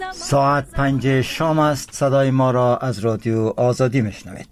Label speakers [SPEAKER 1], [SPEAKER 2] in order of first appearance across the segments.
[SPEAKER 1] ساعت 5 شام است. صدای ما را از رادیو آزادی میشنوید.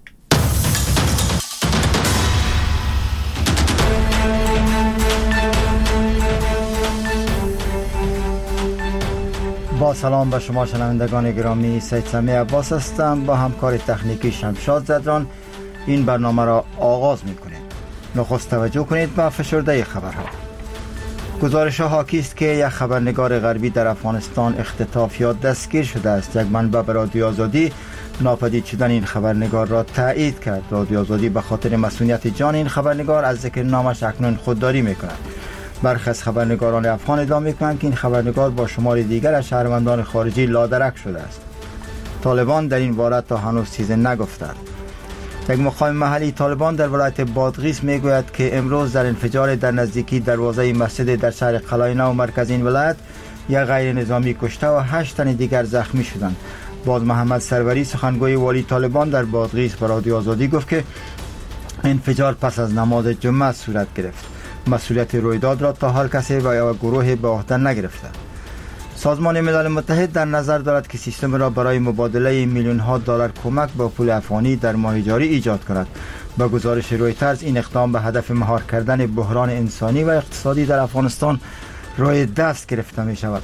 [SPEAKER 1] با سلام به شما شنوندگان گرامی، سید سمی عباس هستم. با همکار تکنیکی شمشاد زدران این برنامه را آغاز میکنیم. نخست توجه کنید به فشرده خبرها. گزارش ها حاکی است که یک خبرنگار غربی در افغانستان اختطاف یا دستگیر شده است. یک منبع به رادیو آزادی ناپدید شدن این خبرنگار را تایید کرد. رادیو آزادی به خاطر مسئولیت جان این خبرنگار از ذکر نامش اکنون خودداری میکند. برخی از خبرنگاران افغان ادعا میکنند که این خبرنگار با شمار دیگر از شهروندان خارجی لادرک شده است. طالبان در این باره تا هنوز چیزی نگفتند. یک مقام محلی طالبان در ولایت بادغیس میگوید که امروز در انفجار در نزدیکی دروازه مسجد در شهر قلعه نو مرکز این ولایت یک غیر نظامی کشته و 8 تن دیگر زخمی شدند. باز محمد سروری سخنگوی والی طالبان در بادغیس به رادیو آزادی گفت که انفجار پس از نماز جمعه صورت گرفت. مسئولیت رویداد را تا حال کسی و یا گروهی به عهده نگرفته. سازمان ملل متحد در نظر دارد که سیستم را برای مبادله میلیون ها دلار کمک با پول افغانی در ماه جاری ایجاد کند. با گزارش رویترز این اقدام به هدف مهار کردن بحران انسانی و اقتصادی در افغانستان روی دست گرفته می شود.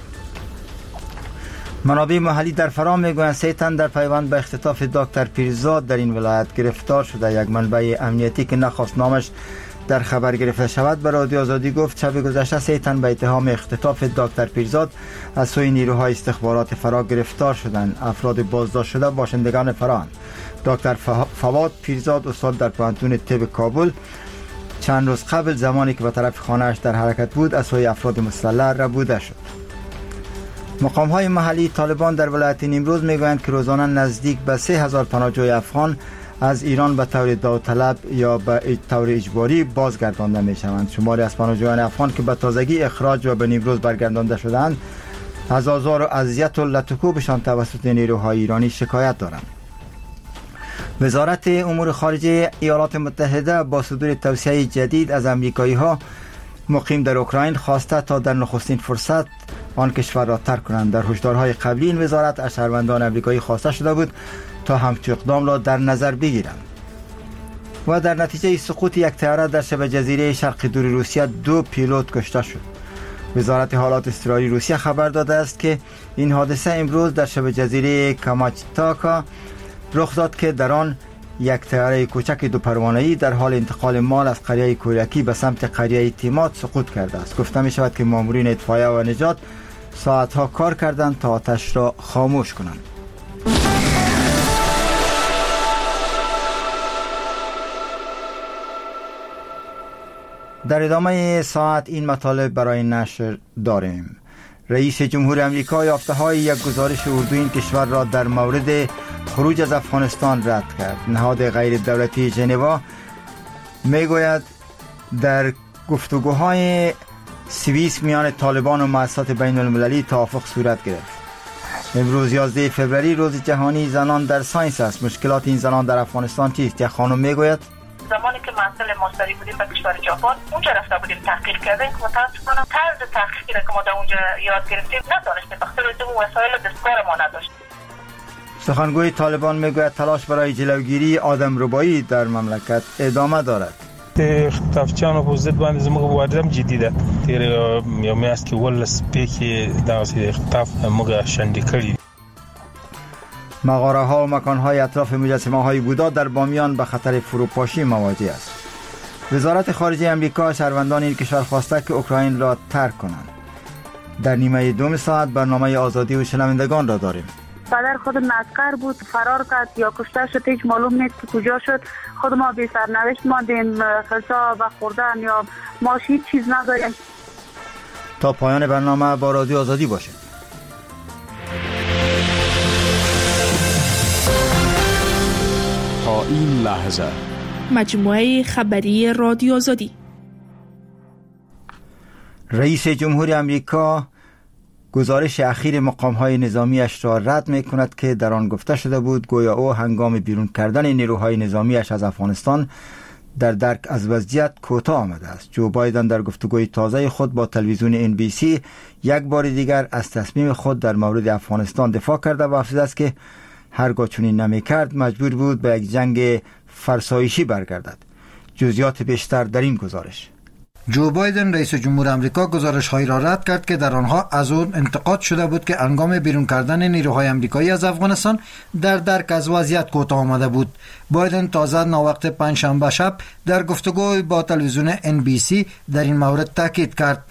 [SPEAKER 1] منابع محلی در فرام میگویند 3 تن در پیوند به اختطاف دکتر پیرزاد در این ولایت گرفتار شده. یک منبع امنیتی که نخواست نامش در خبر گرفته شود به رادیو آزادی گفت شب گذشته 3 تن به اتهام اختطاف دکتر پیرزاد از سوی نیروهای استخبارات فرا گرفتار شدند. افراد بازداشت شده باشندگان فراند. دکتر فواد پیرزاد استاد در پوهنتون طب کابل چند روز قبل زمانی که به طرف خانه‌اش در حرکت بود از سوی افراد مسلح ربوده شد. مقام‌های محلی طالبان در ولایت نیمروز میگویند که روزانه نزدیک به 3000 پناهجوی افغان از ایران به طور داوطلب یا به طور اجباری بازگردانده می شوند. شماری از پناهجویان افغان که به تازگی اخراج و به نیمروز برگردانده شدند از آزار و اذیت و لطکوبشان توسط نیروهای ایرانی شکایت دارند. وزارت امور خارجه ایالات متحده با صدور توصیه جدید از امریکایی ها مقیم در اوکراین خواسته تا در نخستین فرصت آن کشور را ترک کنند. در هشدارهای قبلی این وزارت از شهروندان امریکایی خواسته شده بود تا همچون اقدام را در نظر بگیرند. و در نتیجه سقوط یک طیاره در شبه جزیره شرق دور روسیه 2 پیلوت کشته شد. وزارت حالات اضطراری روسیه خبر داده است که این حادثه امروز در شبه جزیره کاماچتاکا رخ داد که در آن یک طیاره کوچک 2 پروانه‌ای در حال انتقال مال از قریه کوریاکی به سمت قریه تیمات سقوط کرده است. گفته می شود که مامورین اطفائیه و نجات ساعتها کار کردند تا آتش را خاموش کنند. در ادامه ساعت این مطالب برای نشر داریم. رئیس جمهور امریکا یافته‌های یک گزارش اردو این کشور را در مورد خروج از افغانستان رد کرد. نهاد غیر دولتی ژنوا میگوید در گفتگوهای سوئیس میان طالبان و مؤسسات بین المللی توافق صورت گرفت. امروز 11 فوریه روز جهانی زنان در ساینس است. مشکلات این زنان در افغانستان چیست؟ یک خانم میگوید
[SPEAKER 2] زمانی که محصل ماستری بودیم به کشور ژاپن اونجا رفته بودیم تحقیق کردیم که متاسفانه طرز تحقیقی که ما در اونجا یاد گرفتیم ندانستیم بخاطر اون وسایل دستکار ما نداشت.
[SPEAKER 1] سخنگوی طالبان میگوید تلاش برای جلوگیری آدمربایی در مملکت ادامه دارد.
[SPEAKER 3] خطافچانو په ضد باندې زموږ مبارزه جدي ده. تیر یو میاشت کې ولس پېښې دغسې خطاف موږ شنډې کړي.
[SPEAKER 1] مغاره ها و مکان های اطراف مجسمه های بودا در بامیان به خطر فروپاشی مواجه است. وزارت خارجه امریکا شهروندان این کشور خواسته که اوکراین را ترک کنند. در نیمه دوم ساعت برنامه آزادی و شنوندگان را داریم.
[SPEAKER 4] پدر خود مسکر بود، فرار کرد یا کشته شد، هیچ معلوم نیست که کجا شد. خود ما بی سرنوشت ماندیم، غذا و خوردن یا ماش هیچ چیز نداریم.
[SPEAKER 1] تا پایان برنامه با رادیو آزادی باشید.
[SPEAKER 5] تا این لحظه
[SPEAKER 6] مجموعه خبری رادیو آزادی.
[SPEAKER 1] رئیس جمهور امریکا گزارش اخیر مقام‌های نظامیش را رد می‌کند که در آن گفته شده بود گویا او هنگام بیرون کردن نیروهای نظامیش از افغانستان در درک از وضعیت کوتاه آمده است. جو بایدن در گفتگوی تازه خود با تلویزیون NBC یک بار دیگر از تصمیم خود در مورد افغانستان دفاع کرده و افزوده است که هرگاه چنین نمی‌کرد مجبور بود به یک جنگ فرسایشی برگردد. جزئیات بیشتر در این گزارش.
[SPEAKER 5] جو بایدن رئیس جمهور آمریکا گزارش‌هایی را رد کرد که در آنها از آن انتقاد شده بود که هنگام بیرون کردن نیروهای آمریکایی از افغانستان در درک از وضعیت کوتاه آمده بود. بایدن تازه ناوقت پنجشنبه شب در گفتگوی با تلویزیون NBC در این مورد تاکید کرد.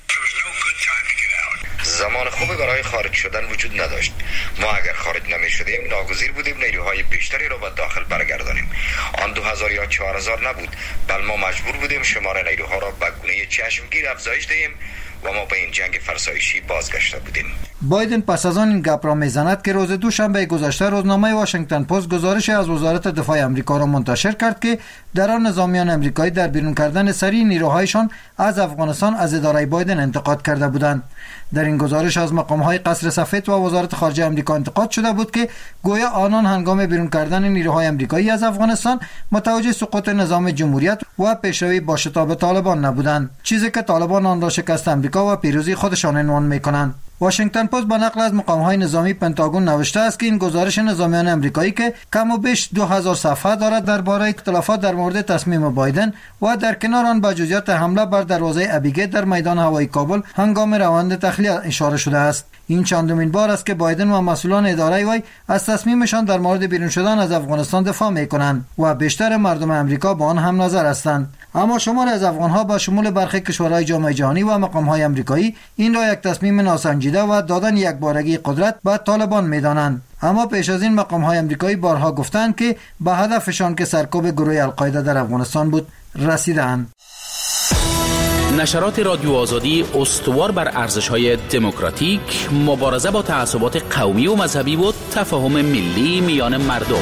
[SPEAKER 7] زمان خوبی برای خارج شدن وجود نداشت. ما اگر خارج نمی شدیم ناگزیر بودیم نیروهای بیشتری را به داخل برگردانیم. آن 2000 یا 4000 نبود، بل ما مجبور بودیم شمار نیروها را به گونه چشمگیر افزایش دهیم و ما به این جنگ فرسایشی بازگشته بودیم.
[SPEAKER 5] بایدن پس از آن این گپ را میزند که روز دوشنبه گذشته روزنامه واشنگتن پست گزارش از وزارت دفاع آمریکا را منتشر کرد که در آن نظامیان آمریکایی در بیرون کردن سریع نیروهایشان از افغانستان از اداره بایدن انتقاد کرده بودند. در این گزارش از مقام‌های قصر سفید و وزارت خارجه آمریکا انتقاد شده بود که گویا آنان هنگام بیرون کردن نیروهای آمریکایی از افغانستان متوجه سقوط نظام جمهوریت و پیشروی با شتاب طالبان نبودند، چیزی که طالبان آن را شکست آمریکا و پیروزی خودشان عنوان می‌کنند. واشنگتن پست با نقل از مقام‌های نظامی پنتاگون نوشته است که این گزارش نظامیان آمریکایی که کم و بیش 2000 صفحه دارد درباره اختلافات در مورد تصمیم بایدن و در کنار آن به جزئیات حمله بر دروازه ابیگیت در میدان هوایی کابل هنگام روند تخلیه اشاره شده است. این چندمین بار است که بایدن و مسئولان اداره وی از تصمیمشان در مورد بیرون شدن از افغانستان دفاع می‌کنند و بیشتر مردم آمریکا با آن هم نظر هستند. اما شمار از افغان‌ها با شمول برخی کشورهای جامعه جهانی و مقام‌های آمریکایی این را یک تصمیم ناسنجیده و دادن یک بارگی قدرت به طالبان می‌دانند. اما پیش از این مقام‌های آمریکایی بارها گفتند که به هدفشان که سرکوب گروه القاعده در افغانستان بود رسیدند.
[SPEAKER 8] نشرات رادیو آزادی استوار بر ارزش‌های دموکراتیک، مبارزه با تعصبات قومی و مذهبی و تفاهم ملی میان مردم.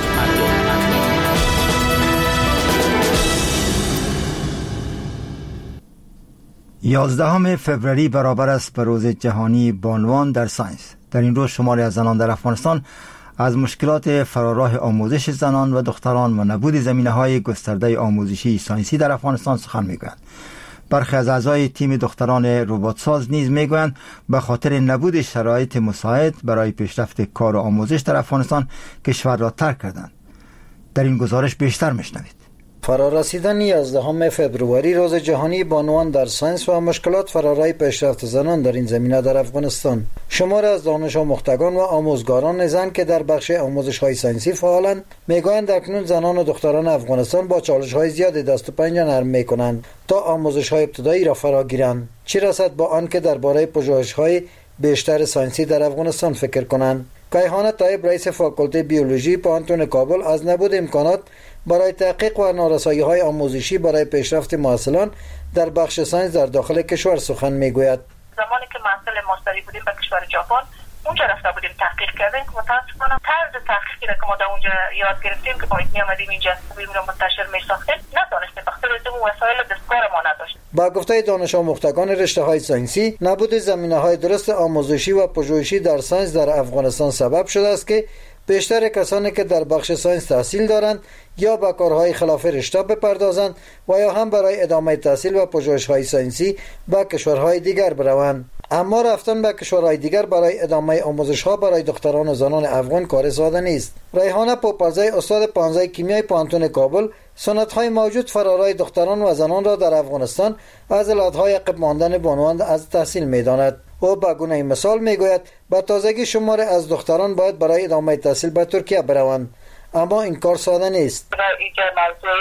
[SPEAKER 1] 11 فوریه برابر است به روز جهانی بانوان در ساینس. در این روز شماری از زنان در افغانستان از مشکلات فراراه آموزش زنان و دختران و نبود زمینه‌های گسترده آموزشی ساینسی در افغانستان سخن می‌گویند. برخی از اعضای تیم دختران رباتساز نیز میگویند به خاطر نبود شرایط مساعد برای پیشرفت کار و آموزش در افغانستان کشور را ترک کردند. در این گزارش بیشتر میشنوید.
[SPEAKER 5] فرارسیدن 11 فوریه روز جهانی بانوان در ساینس و مشکلات فرارای پیشرفت زنان در این زمینه در افغانستان. شمار از دانش آموختگان و آموزگاران زن که در بخش آموزش‌های ساینسی فعالند میگویند اکنون زنان و دختران افغانستان با چالش‌های زیادی دست و پنجه نرم می‌کنند تا آموزش‌های ابتدایی را فرا گیرند، چه رسد با آنکه درباره پژوهش‌های بیشتر ساینسی در افغانستان فکر کنند. کیهان طیب رئیس فاکولته بیولوژی پوهنتون کابل از نبود امکانات برای تحقیق و نارسایی‌های آموزشی برای پیشرفت محصلان در بخش ساینس در داخل کشور سخن میگوید.
[SPEAKER 2] زمانی که محصل ماستری بودیم به کشور ژاپن اونجا رفته بودیم تحقیق کردیم که متاسفانه طرز تحقیقی را که ما در اونجا یاد گرفتیم که باید می‌آمدیم اینجا فیلم را منتشر می‌ساختیم نتونستیم بخاطر اینکه وسایل دستکار ما نداشت. با
[SPEAKER 5] گفته دانش آموختگان رشته‌های ساینسی نبود زمینه‌های درست آموزشی و پژوهشی در ساینس در افغانستان سبب شده است که بیشتر کسانی که در بخش ساینس تحصیل دارند یا به کارهای خلاف رشته بپردازند و یا هم برای ادامه تحصیل و پژوهش‌های ساینسی به کشورهای دیگر بروند. اما رفتن به کشورهای دیگر برای ادامه آموزش‌ها برای دختران و زنان افغان کار ساده نیست. ریحانه پوپلزی استاد پانزه کیمیای پوهنتون کابل سنت‌های موجود فرارای دختران و زنان را در افغانستان از علت‌های عقب ماندن بانوان از تحصیل می‌داند. او به گونه مثال میگوید به تازگی شمار از دختران باید برای ادامه تحصیل به ترکیه بروند، اما این کار ساده نیست.
[SPEAKER 2] اینجا موضوع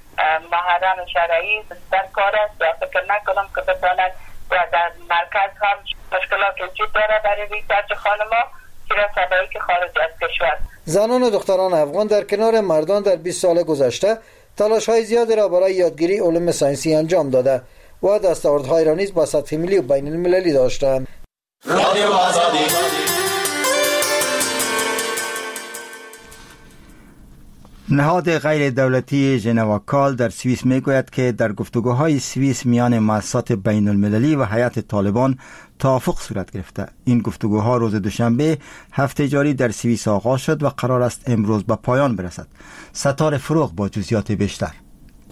[SPEAKER 2] مهاران شرعی در کار است و فکر نکنم که بتوانند و در مرکز هم مشکلات وجود داره برای ریسرچ خانم‌ها که سبایی که خارج از کشور.
[SPEAKER 5] زنان و دختران افغان در کنار مردان در 20 سال گذشته تلاش‌های زیادی را برای یادگیری علوم ساینسی انجام داده و دستاوردهای را نیز با سطح ملی و بین المللی داشتند. رادیو آزادی.
[SPEAKER 1] نهاد غیر دولتی ژنواکال در سوئیس میگوید که در گفتگوهای سوئیس میان مؤسسات بین المللی و هیئت طالبان توافق صورت گرفته. این گفتگوها روز دوشنبه هفته جاری در سوئیس آغاز شد و قرار است امروز به پایان برسد. ستاره فروغ با جزئیات بیشتر.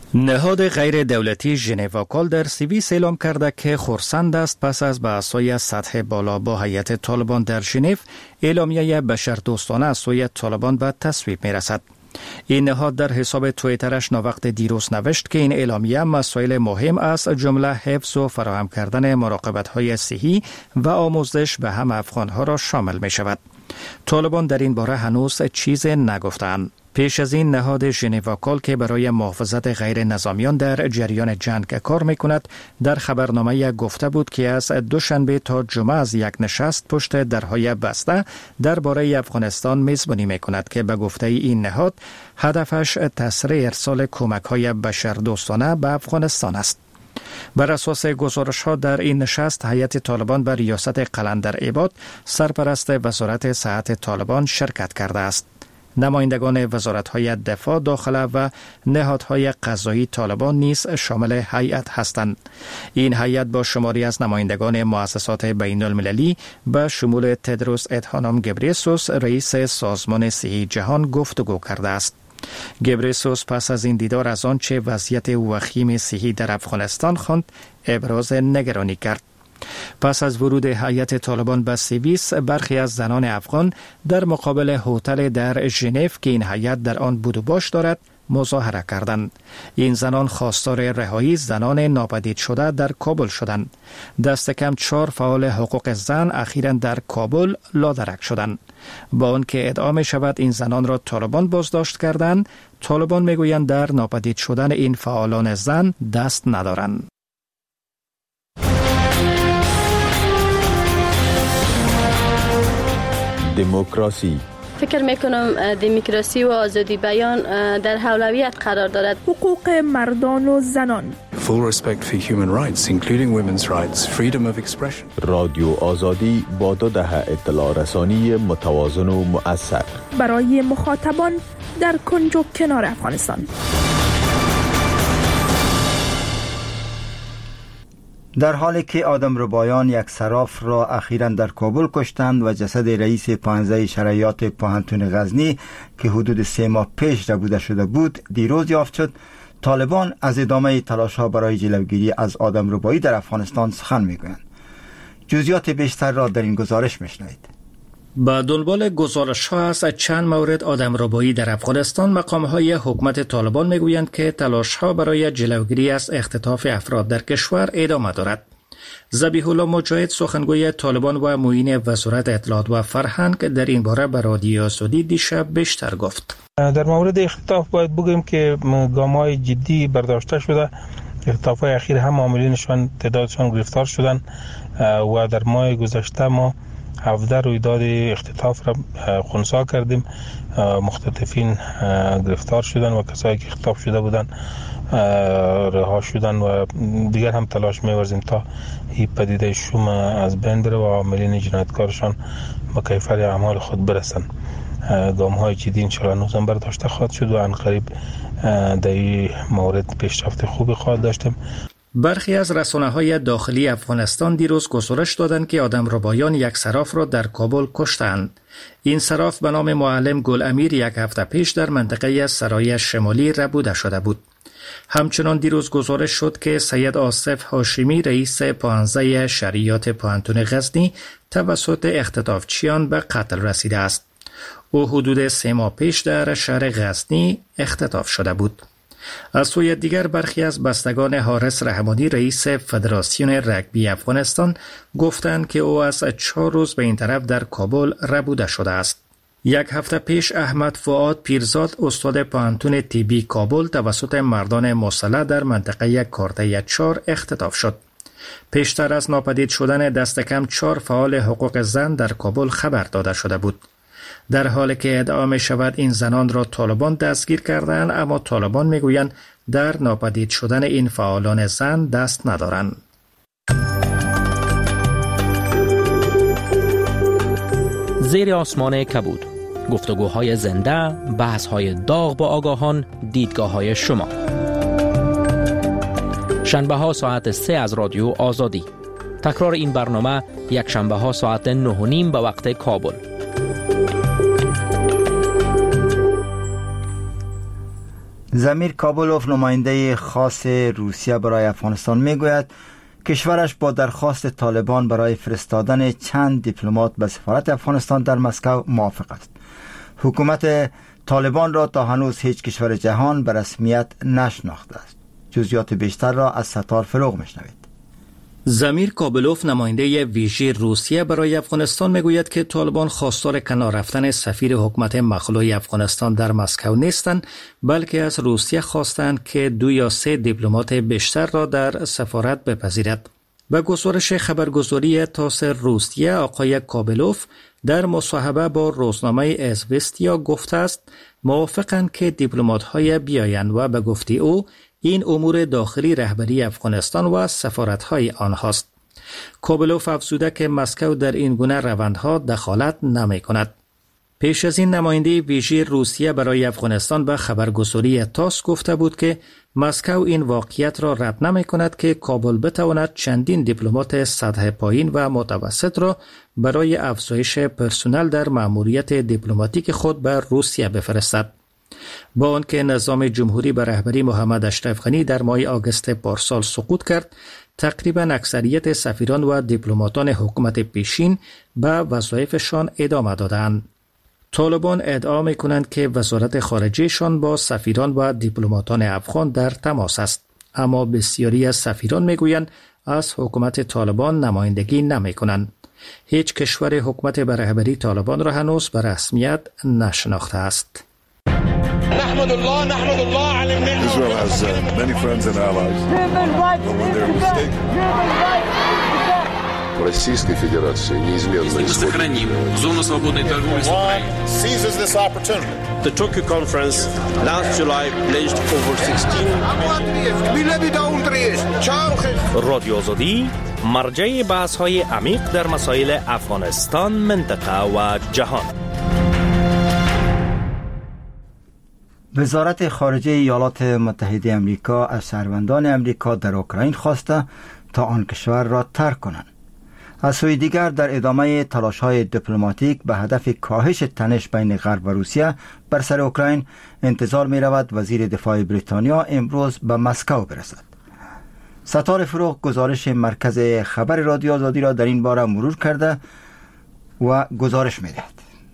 [SPEAKER 9] نهاد غیر دولتی ژنواکال در سوئیس اعلام کرده که خرسند است پس از بحث‌های سطح بالا با هیئت طالبان در ژنو اعلامیه بشردوستانه از سوی طالبان به تصویب می‌رسد. این نهاد در حساب توییترش ناوقت دیروز نوشت که این اعلامیه مسائل مهم از جمله حفظ و فراهم کردن مراقبت‌های صحی و آموزش به همه افغان‌ها را شامل می‌شود. طالبان در این باره هنوز چیز نگفتند. پیش از این نهاد ژنواکال که برای محافظت غیر نظامیان در جریان جنگ کار می‌کند در خبرنامه گفته بود که از دوشنبه تا جمعه از یک نشست پشت درهای بسته درباره افغانستان میزبانی می‌کند که به گفته این نهاد هدفش تسریع ارسال کمک‌های بشردوستانه به افغانستان است. بر اساس گزارش‌ها در این نشست هیئت طالبان به ریاست قلندر عباد سرپرست وزارت صحت طالبان شرکت کرده است. نمایندگان وزارت‌های دفاع، داخله و نهادهای قضایی طالبان نیز شامل هیئت هستند. این هیئت با شماری از نمایندگان مؤسسات بین‌المللی به شمول تدروس ادهانوم گبریسوس رئیس سازمان صحی جهان گفتگو کرده است. گبریسوس پس از این دیدار از آنچه وضعیت وخیم صحی در افغانستان خواند ابراز نگرانی کرد. پس از ورود هیئت طالبان به سوئیس برخی از زنان افغان در مقابل هتل در ژنو که این هیئت در آن بود و باش دارد مظاهره کردند. این زنان خواستار رهایی زنان ناپدید شده در کابل شدند. دست کم 4 فعال حقوق زن اخیراً در کابل لادرک شدند. با آنکه ادعا می شود این زنان را طالبان بازداشت کردند، طالبان میگویند در ناپدید شدن این فعالان زن دست ندارند.
[SPEAKER 10] دموکراسی.
[SPEAKER 11] فکر میکنم دموکراسی و آزادی بیان در اولویت قرار دارد.
[SPEAKER 6] حقوق مردان و زنان.
[SPEAKER 12] Full respect for human rights, including women's rights, freedom of expression.
[SPEAKER 10] رادیو آزادی با 2 دهه اطلاع رسانی متوازن و مؤثر
[SPEAKER 6] برای مخاطبان در کنج و کنار افغانستان.
[SPEAKER 1] در حالی که آدمربایان یک صراف را اخیراً در کابل کشتند و جسد رئیس 15 شرعیات پانتون غزنی که حدود 3 ماه پیش ربوده شده بود دیروز یافت شد، طالبان از ادامه تلاش‌ها برای جلوگیری از آدمربایی در افغانستان سخن می‌گویند. جزئیات بیشتر را در این گزارش می‌شنوید.
[SPEAKER 9] با دنبال گزارش‌ها از چند مورد آدمربایی در افغانستان، مقام‌های حکومت طالبان می‌گویند که تلاش‌ها برای جلوگیری از اختطاف افراد در کشور ادامه دارد. ذبیح الله مجاهد سخنگوی طالبان و معین وزارت اطلاعات و فرهنگ در این باره به رادیو آزادی دیشب بیشتر گفت.
[SPEAKER 3] در مورد اختطاف باید بگوییم که گام‌های جدی برداشته شده. اختطاف‌های اخیر هم عاملینشان تعدادشان گرفتار شدند و در ماه گذشته ما 17 رویداد اختطاف را خنثی کردیم. مختطفین گرفتار شدن و کسایی که اختطاف شده بودن رها شدن و دیگر هم تلاش می‌ورزیم تا این پدیده شوم از بین بره و عاملین جنایتکارشان به کیفر اعمال خود برسند. گام‌های جدی انشاءالله نوزامبر داشته خواهد شد و عنقریب در این مورد پیشرفت خوبی خواهد داشتیم.
[SPEAKER 9] برخی از رسانه‌های داخلی افغانستان دیروز گزارش دادند که آدمربایان یک صراف را در کابل کشتند. این صراف به نام معلم گل امیر 1 هفته پیش در منطقه سرای شمالی ربوده شده بود. همچنان دیروز گزارش شد که سید آصف هاشمی رئیس 15 شرعیات پانتون غزنی توسط اختطافچیان به قتل رسیده است. او حدود 3 ماه پیش در شهر غزنی اختطاف شده بود. از سوی دیگر برخی از بستگان حارس رحمانی رئیس فدراسیون رگبی افغانستان گفتند که او از 4 روز به این طرف در کابل ربوده شده است. 1 هفته پیش احمد فؤاد پیرزاد استاد پانتون طبی کابل توسط مردان مسلح در منطقه کارته 4 اختطاف شد. پیشتر از ناپدید شدن دست کم 4 فعال حقوق زن در کابل خبر داده شده بود. در حالی که ادعا می شود این زنان را طالبان دستگیر کردند، اما طالبان می گویند در ناپدید شدن این فعالان زن دست ندارند.
[SPEAKER 13] زیر آسمان کبود، گفتگوهای زنده، بحث‌های داغ با آگاهان، دیدگاه‌های شما. شنبه‌ها ساعت 3 از رادیو آزادی. تکرار این برنامه یک شنبه‌ها ساعت 9:30 به وقت کابل.
[SPEAKER 1] زمیر کابلوف نماینده خاص روسیه برای افغانستان میگوید کشورش با درخواست طالبان برای فرستادن چند دیپلمات به سفارت افغانستان در مسکو موافق است. حکومت طالبان را تا هنوز هیچ کشور جهان به رسمیت نشناخته است. جزئیات بیشتر را از ستار فروغ میشنوید.
[SPEAKER 9] زمیر کابلوف نماینده ویژه روسیه برای افغانستان میگوید که طالبان خواستار کنار رفتن سفیر حکومت مخلوع افغانستان در مسکو نیستند، بلکه از روسیه خواستند که 2 یا 3 دیپلمات بیشتر را در سفارت بپذیرد. به گزارش خبرگزاری تاس روسیه، آقای کابلوف در مصاحبه با روزنامه ازوستیا گفته است موافقند که دیپلمات‌های بیایند و به گفته او این امور داخلی رهبری افغانستان و سفارت‌های آنهاست. کابلوف افزوده که مسکو در این گونه روندها دخالت نمی‌کند. پیش از این نماینده ویژه روسیه برای افغانستان به خبرگزاری تاس گفته بود که مسکو این واقعیت را رد نمی‌کند که کابل بتواند چندین دیپلمات سطح پایین و متوسط را برای افزایش پرسنل در مأموریت دیپلماتیک خود به روسیه بفرستد. با آنکه نظام جمهوری به رهبری محمد اشرف غنی در ماه آگوست پارسال سقوط کرد، تقریبا اکثریت سفیران و دیپلماتان حکومت پیشین به وظایفشان ادامه دادند. طالبان ادعا می‌کنند که وزارت خارجه‌شان با سفیران و دیپلماتان افغان در تماس است، اما بسیاری از سفیران می‌گویند از حکومت طالبان نمایندگی نمی‌کنند. هیچ کشور حکومت به رهبری طالبان را هنوز به رسمیت نشناخته است.
[SPEAKER 14] Israel has many friends and allies. But when they're mistaken.
[SPEAKER 15] Российской Федерации неизменно
[SPEAKER 16] сохраним зону свободной торговли с Украиной.
[SPEAKER 17] Seizes this opportunity.
[SPEAKER 18] The Tokyo conference last July pledged over 16 رادیو آزادی مرجع بحث‌های عمیق در مسائل افغانستان، منطقه و جهان.
[SPEAKER 1] وزارت خارجه ایالات متحده آمریکا از شهروندان آمریکا در اوکراین خواسته تا آن کشور را ترک کنند. از سوی دیگر در ادامه تلاش‌های دیپلماتیک به هدف کاهش تنش بین غرب و روسیه بر سر اوکراین انتظار می‌رود وزیر دفاع بریتانیا امروز به مسکو برسد. ستار فروغ گزارش مرکز خبر رادیو آزادی را در این باره مرور کرده و گزارش می‌دهد.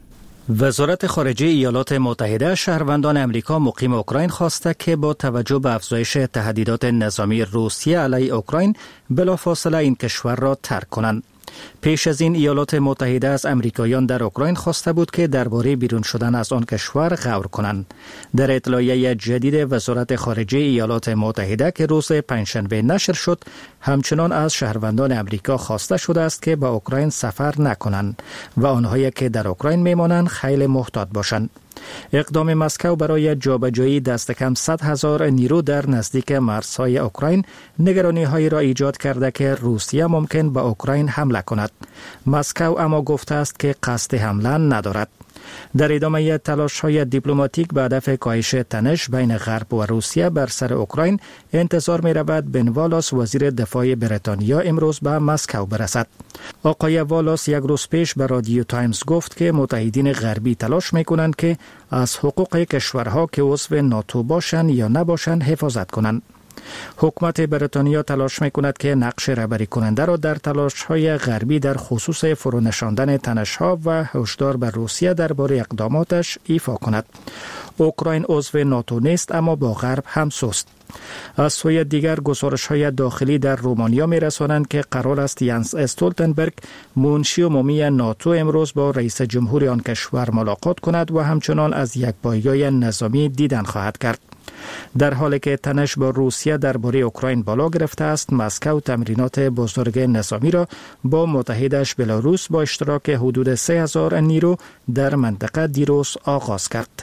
[SPEAKER 9] وزارت خارجه ایالات متحده شهروندان امریکا مقیم اوکراین خواسته که با توجه به افزایش تهدیدات نظامی روسیه علیه اوکراین بلافاصله این کشور را ترک کنند. پیش از این ایالات متحده از امریکایان در اوکراین خواسته بود که درباره بیرون شدن از آن کشور غور کنند. در اطلاعیه جدید وزارت خارجه ایالات متحده که روز پنجشنبه نشر شد، همچنان از شهروندان امریکا خواسته شده است که به اوکراین سفر نکنند و آنهایی که در اوکراین میمانند خیلی محتاط باشند. اقدام مسکو برای جابجایی دست کم 100,000 نیرو در نزدیک مرزهای اوکراین نگرانی‌هایی را ایجاد کرده که روسیه ممکن به اوکراین حمله کند. مسکو اما گفته است که قصد حمله ندارد. در ادامه تلاش‌های دیپلماتیک به هدف کاهش تنش بین غرب و روسیه بر سر اوکراین انتظار می‌رود بن والاس وزیر دفاع بریتانیا امروز به مسکو برسد. آقای والاس یک روز پیش به رادیو تایمز گفت که متحدین غربی تلاش می‌کنند که از حقوق کشورها که عضو ناتو باشند یا نباشند حفاظت کنند. حکومت بریتانیا تلاش می‌کند که نقش رهبری کننده را در تلاش‌های غربی در خصوص فرونشاندن تنش‌ها و هشدار به روسیه درباره اقداماتش ایفا کند. اوکراین عضو ناتو نیست اما با غرب همسوست. از سوی دیگر گزارش‌های داخلی در رومانیا می‌رسانند که قرار است ینس استولتنبرگ منشی عمومی ناتو امروز با رئیس جمهور آن کشور ملاقات کند و همچنان از یک پایگاه نظامی دیدن خواهد کرد. در حالی که تنش با روسیه درباره اوکراین بالا گرفته است، مسکو تمرینات بزرگ نظامی را با متحدش بلاروس با اشتراک حدود 3,000 نیرو در منطقه دیروز آغاز کرد.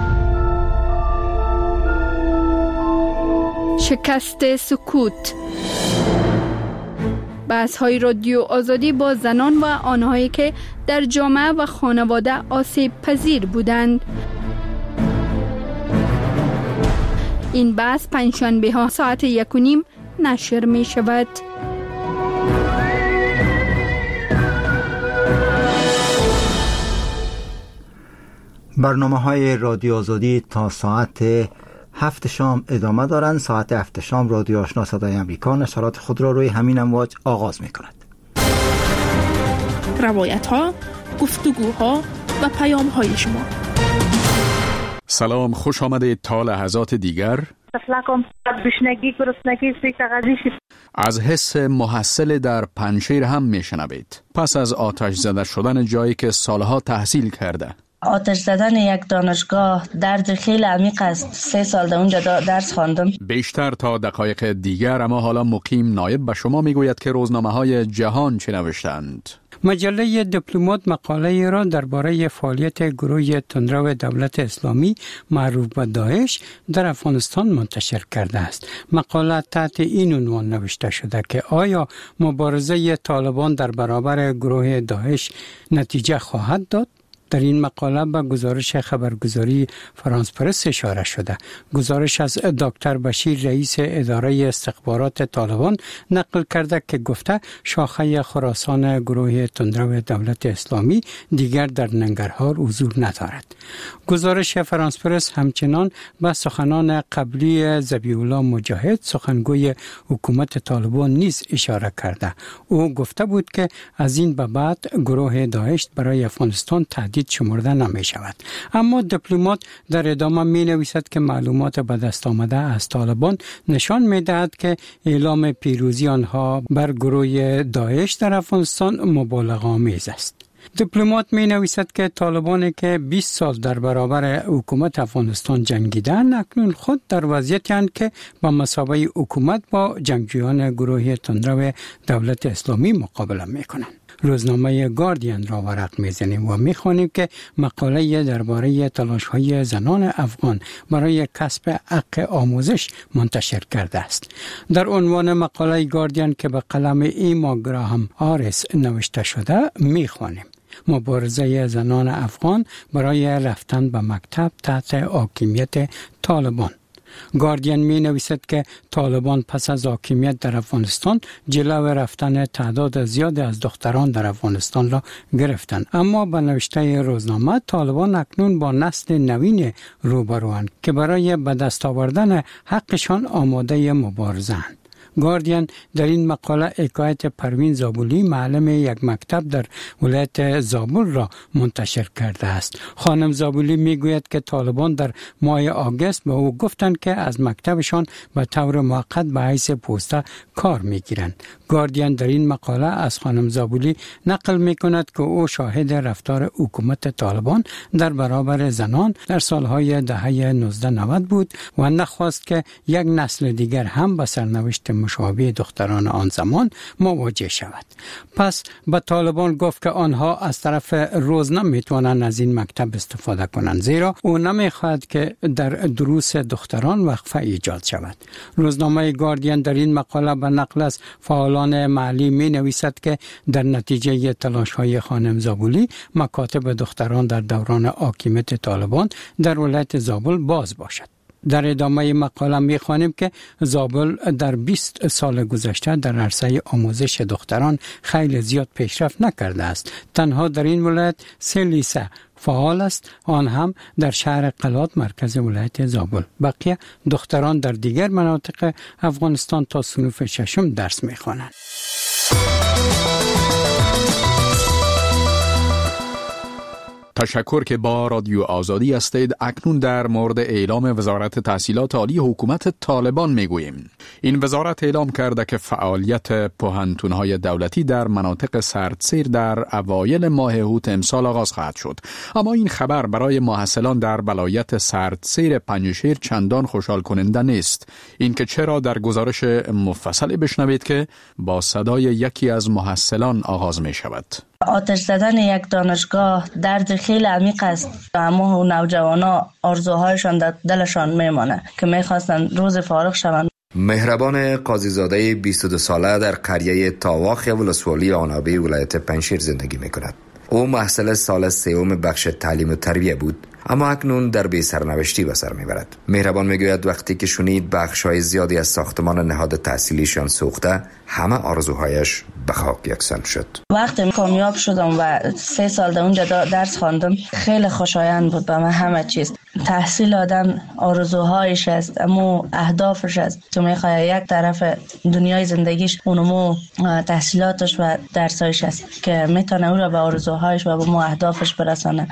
[SPEAKER 6] شکست سکوت. بحث‌های رادیو آزادی با زنان و آنهایی که در جامعه و خانواده آسیب پذیر بودند. این بحث پنجشنبه ها ساعت 1:30 نشر می شود.
[SPEAKER 1] برنامه های رادیو آزادی تا ساعت 7 شام ادامه دارند. ساعت 7 شام رادیو آشنا صدای امریکا نشرات خود را روی همین امواج آغاز می کند.
[SPEAKER 17] روایت ها، گفتگوها و پیام های شما.
[SPEAKER 19] سلام، خوش آمدید تا لحظات دیگر. از حس محصل در پنجشیر هم میشنوید. پس از آتش زده شدن جایی که سالها تحصیل کرده.
[SPEAKER 20] آتش زدن یک دانشگاه درد خیلی عمیق است. 3 سال در اونجا درس خواندم.
[SPEAKER 19] بیشتر تا دقایق دیگر، اما حالا مقیم نایب به شما میگوید که روزنامه‌های جهان چه نوشتند.
[SPEAKER 21] مجله دیپلمات مقاله را درباره فعالیت گروه تندرو دولت اسلامی معروف به داعش در افغانستان منتشر کرده است. مقاله تحت این عنوان نوشته شده که آیا مبارزه طالبان در برابر گروه داعش نتیجه خواهد داد؟ در این مقاله به گزارش خبرگزاری فرانس پرس اشاره شده. گزارش از دکتر بشیر رئیس اداره استخبارات طالبان نقل کرده که گفته شاخه خراسان گروه تندرو دولت اسلامی دیگر در ننگرهار حضور ندارد. گزارش فرانس پرس همچنان به سخنان قبلی ذبیح الله مجاهد سخنگوی حکومت طالبان نیز اشاره کرده. او گفته بود که از این به بعد گروه داعش برای افغانستان تهدید شمرده نمی شود. اما دیپلمات در ادامه می نویسد که معلومات به دست آمده از طالبان نشان می دهد که اعلام پیروزی آنها بر گروه داعش در افغانستان مبالغه آمیز است. دیپلمات می نویسد که طالبانی که 20 سال در برابر حکومت افغانستان جنگیدند اکنون خود در وضعیتی اند که با مثابه حکومت با جنگجویان گروه تندرو دولت اسلامی مقابله می کنند. روزنامه گاردین را ورق می‌زنیم و می‌خوانیم که مقاله درباره تلاش‌های زنان افغان برای کسب حق آموزش منتشر کرده است. در عنوان مقاله گاردین که به قلم ایما گراهام آریس نوشته شده می‌خوانیم: مبارزه زنان افغان برای رفتن به مکتب تحت حاکمیت طالبان. گاردین می نویسد که طالبان پس از حاکمیت در افغانستان جلو رفتن تعداد زیاد از دختران در افغانستان را گرفتند، اما به نوشته روزنامه طالبان اکنون با نسل نوین روبروند که برای به دست آوردن حقشان آماده مبارزه‌اند. گاردین در این مقاله حکایت پروین زابلی معلم یک مکتب در ولایت زابل را منتشر کرده است. خانم زابلی میگوید که طالبان در ماه آگوست به او گفتند که از مکتبشان به طور موقت به حیث پوسته کار میگیرند. گاردین در این مقاله از خانم زابلی نقل میکند که او شاهد رفتار حکومت طالبان در برابر زنان در سالهای دهه 1990 بود و نخواست که یک نسل دیگر هم به سرنوشت مشابه دختران آن زمان مواجه شود. پس به طالبان گفت که آنها از طرف روز نمیتوانند از این مکتب استفاده کنند، زیرا او نمیخواهد که در دروس دختران وقفه ایجاد شود. روزنامه گاردین در این مقاله به نقل از فعالان محلی می نویسد که در نتیجه تلاش‌های خانم زابلی مکاتب دختران در دوران حاکمیت طالبان در ولایت زابل باز باشد. در ادامه مقاله می‌خوانیم که زابل در 20 سال گذشته در عرصه آموزش دختران خیلی زیاد پیشرفت نکرده است. تنها در این ولایت 3 لیسه فعال است، آن هم در شهر قلات مرکز ولایت زابل. بقیه دختران در دیگر مناطق افغانستان تا صنف 6 درس می‌خوانند.
[SPEAKER 19] تشکر که با رادیو آزادی هستید. اکنون در مورد اعلام وزارت تحصیلات عالی حکومت طالبان میگوییم. این وزارت اعلام کرده که فعالیت پوهنتون‌های دولتی در مناطق سردسیر در اوایل ماه اوت امسال آغاز خواهد شد. اما این خبر برای محصلان در ولایت سردسیر پنجشیر چندان خوشحال کننده نیست. این که چرا در گزارش مفصلی بشنوید که با صدای یکی از محصلان آغاز می شود.
[SPEAKER 20] آتش زدن یک دانشگاه درد خیلی عمیق است. اما نوجوانا آرزوهایشان در دلشان میمانه که میخواستن روز فارغ شوند.
[SPEAKER 7] مهربان قاضیزاده 22 ساله در قریه تاواخ ولسوالی آنابی ولایت پنجشیر زندگی میکند. او محصل سال 3 بخش تعلیم و تربیه بود، اما اکنون در بی سرنوشتی به سر میبرد. مهربان میگوید وقتی که شنید بخش‌های زیادی از ساختمان نهاد تحصیلیشان سوخته، همه آرزوهایش به خاک یکسان شد.
[SPEAKER 20] وقتی کامیاب شدم و 3 سال در اونجا درس خواندم، خیلی خوشایند بود به من همه چیز. تحصیل آدم آرزوهایش است، اما اهدافش است که میخواد یک طرف دنیای زندگیش اونمو تحصیلاتش و درسایش است که میتونه او را به آرزوهایش و به مو اهدافش برسانه.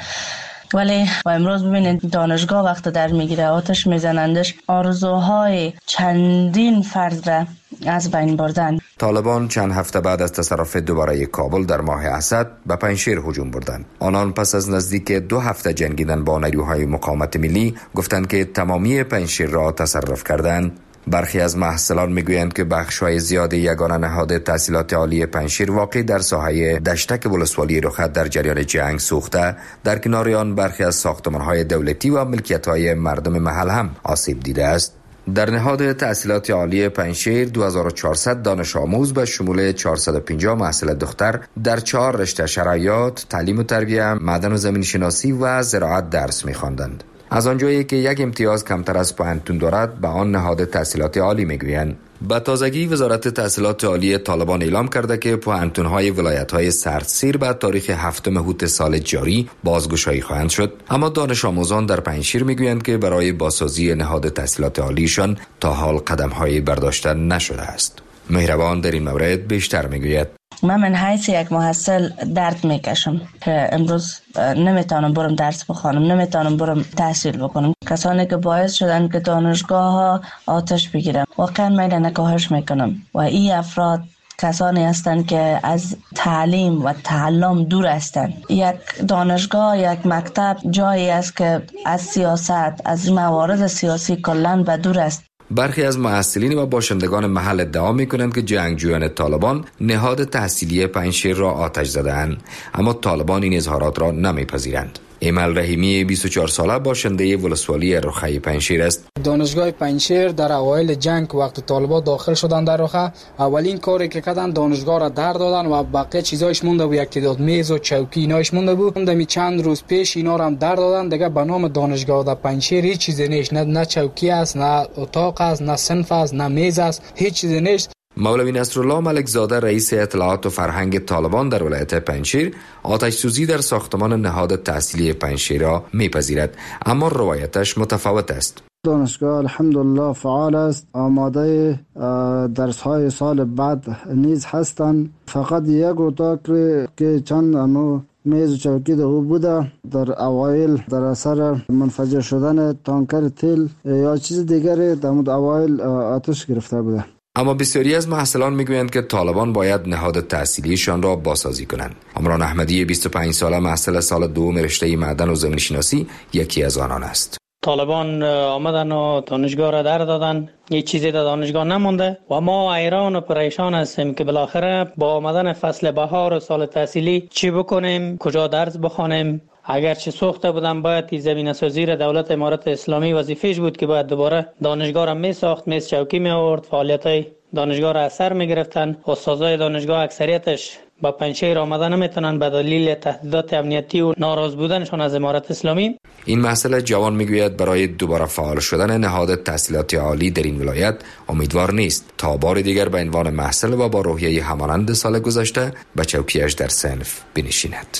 [SPEAKER 20] ولی امروز ببینید دانشگاه وقت در میگیره، آتش میزنندش، آرزوهای چندین فرد را از بین بردن.
[SPEAKER 7] طالبان چند هفته بعد از تصرف دوباره کابل در ماه اسد به پنجشیر هجوم بردند. آنان پس از نزدیک 2 هفته جنگیدن با نیروهای مقاومت ملی گفتند که تمامی پنجشیر را تصرف کردند. برخی از محصلان میگویند که بخش‌های زیاد یگانه نهاد تحصیلات عالی پنجشیر واقع در ساحه دشتک ولسوالی رخت در جریان جنگ سوخته، در کنار آن برخی از ساختمان‌های دولتی و ملکیت‌های مردم محل هم آسیب دیده است. در نهاد تحصیلات عالی پنجشیر 2400 دانش آموز به شمول 450 محصل دختر در 4 رشته شرایط، تعلیم و تربیت، معدن و زمین شناسی و زراعت درس می‌خواندند. از آنجایی که یک امتیاز کمتر از پانتون دارد به آن نهاد تحصیلات عالی میگویند. به تازگی وزارت تحصیلات عالی طالبان اعلام کرده که پوهنتون‌های ولایت‌های سردسیر به تاریخ 7 مهوت سال جاری بازگشایی خواهند شد، اما دانش آموزان در پنجشیر میگویند که برای بازسازی نهاد تحصیلات عالیشان تا حال قدم‌های برداشته نشده است. مهربان در این مورد بیشتر میگوید:
[SPEAKER 20] من حیث یک محصل درد میکشم که امروز نمیتونم برم درس بخوانم، نمیتونم برم تحصیل بکنم. کسانی که باعث شدن که دانشگاه ها آتش بگیرن واقعا میل نکاهش میکنم و این افراد کسانی هستند که از تعلیم و تعلم دور هستند. یک دانشگاه، یک مکتب جایی است که از سیاست، از موارد سیاسی کلاً به دور است.
[SPEAKER 7] برخی از محصلین و باشندگان محل ادعا می‌کنند که جنگجویان طالبان نهاد تحصیلی پنجشیر را آتش زدند، اما طالبان این اظهارات را نمی‌پذیرند. ایمل رحیمی 24 ساله باشنده ولسوالی رخه پنجشیر است.
[SPEAKER 4] دانشگاه پنجشیر در اوایل جنگ وقت طالبان داخل شدند در رخه، اولین کاری که کردن دانشگاه را در دادن و بقیه چیزایش مونده بود، یک تعداد میز و چوکی اینایش مونده بود. دمی چند روز پیش اینا را هم در دادن. دیگه به نام دانشگاه در پنجشیر هیچ چیزی نیست، نه چوکی است، نه اتاق است، نه صنف است، نه میز است، هیچ چیزی نیست.
[SPEAKER 7] مولوی نصرالله ملک زاده رئیس اطلاعات و فرهنگ طالبان در ولایت پنجشیر آتش سوزی در ساختمان نهاد تحصیلی پنجشیر را میپذیرد، اما روایتش متفاوت است.
[SPEAKER 22] دانشگاه الحمدلله فعال است، آماده درس‌های سال بعد نیز هستند. فقط یک اتاق که چند میز و چوکی او بوده در اوایل در اثر منفجر شدن تانکر تیل یا چیز دیگری در اوایل آتش گرفته بوده.
[SPEAKER 7] اما بسیاری از محصلان میگویند که طالبان باید نهاد تحصیلیشان را بازسازی کنند. عمران احمدی 25 ساله محصل سال دوم رشته معدن و زمین شناسی یکی از آنان است.
[SPEAKER 23] طالبان آمدن و دانشگاه را در دادن، هیچ چیزی در دانشگاه نمونده و ما حیران و پریشان هستیم که بالاخره با آمدن فصل بهار و سال تحصیلی چی بکنیم، کجا درس بخوانیم. اگرچه سوخته بودن باید این زمینه سازی را دولت امارات اسلامی وظیفه‌اش بود که باید دوباره دانشگاه را می ساخت، میز چوکی می آورد، فعالیت‌های دانشگاه را اثر می گرفتن. استادای دانشگاه اکثریتش با پنجشیر آمدن نمیتونن به دلیل تهدیدات امنیتی و ناراض بودنشان از امارات اسلامی.
[SPEAKER 7] این مسئله جوان میگوید برای دوباره فعال شدن نهاد تحصیلات عالی در این ولایت امیدوار نیست تا بار دیگر به عنوان محصل و با روحیه همانند سال گذشته به چوکیش در صنف بنشیند.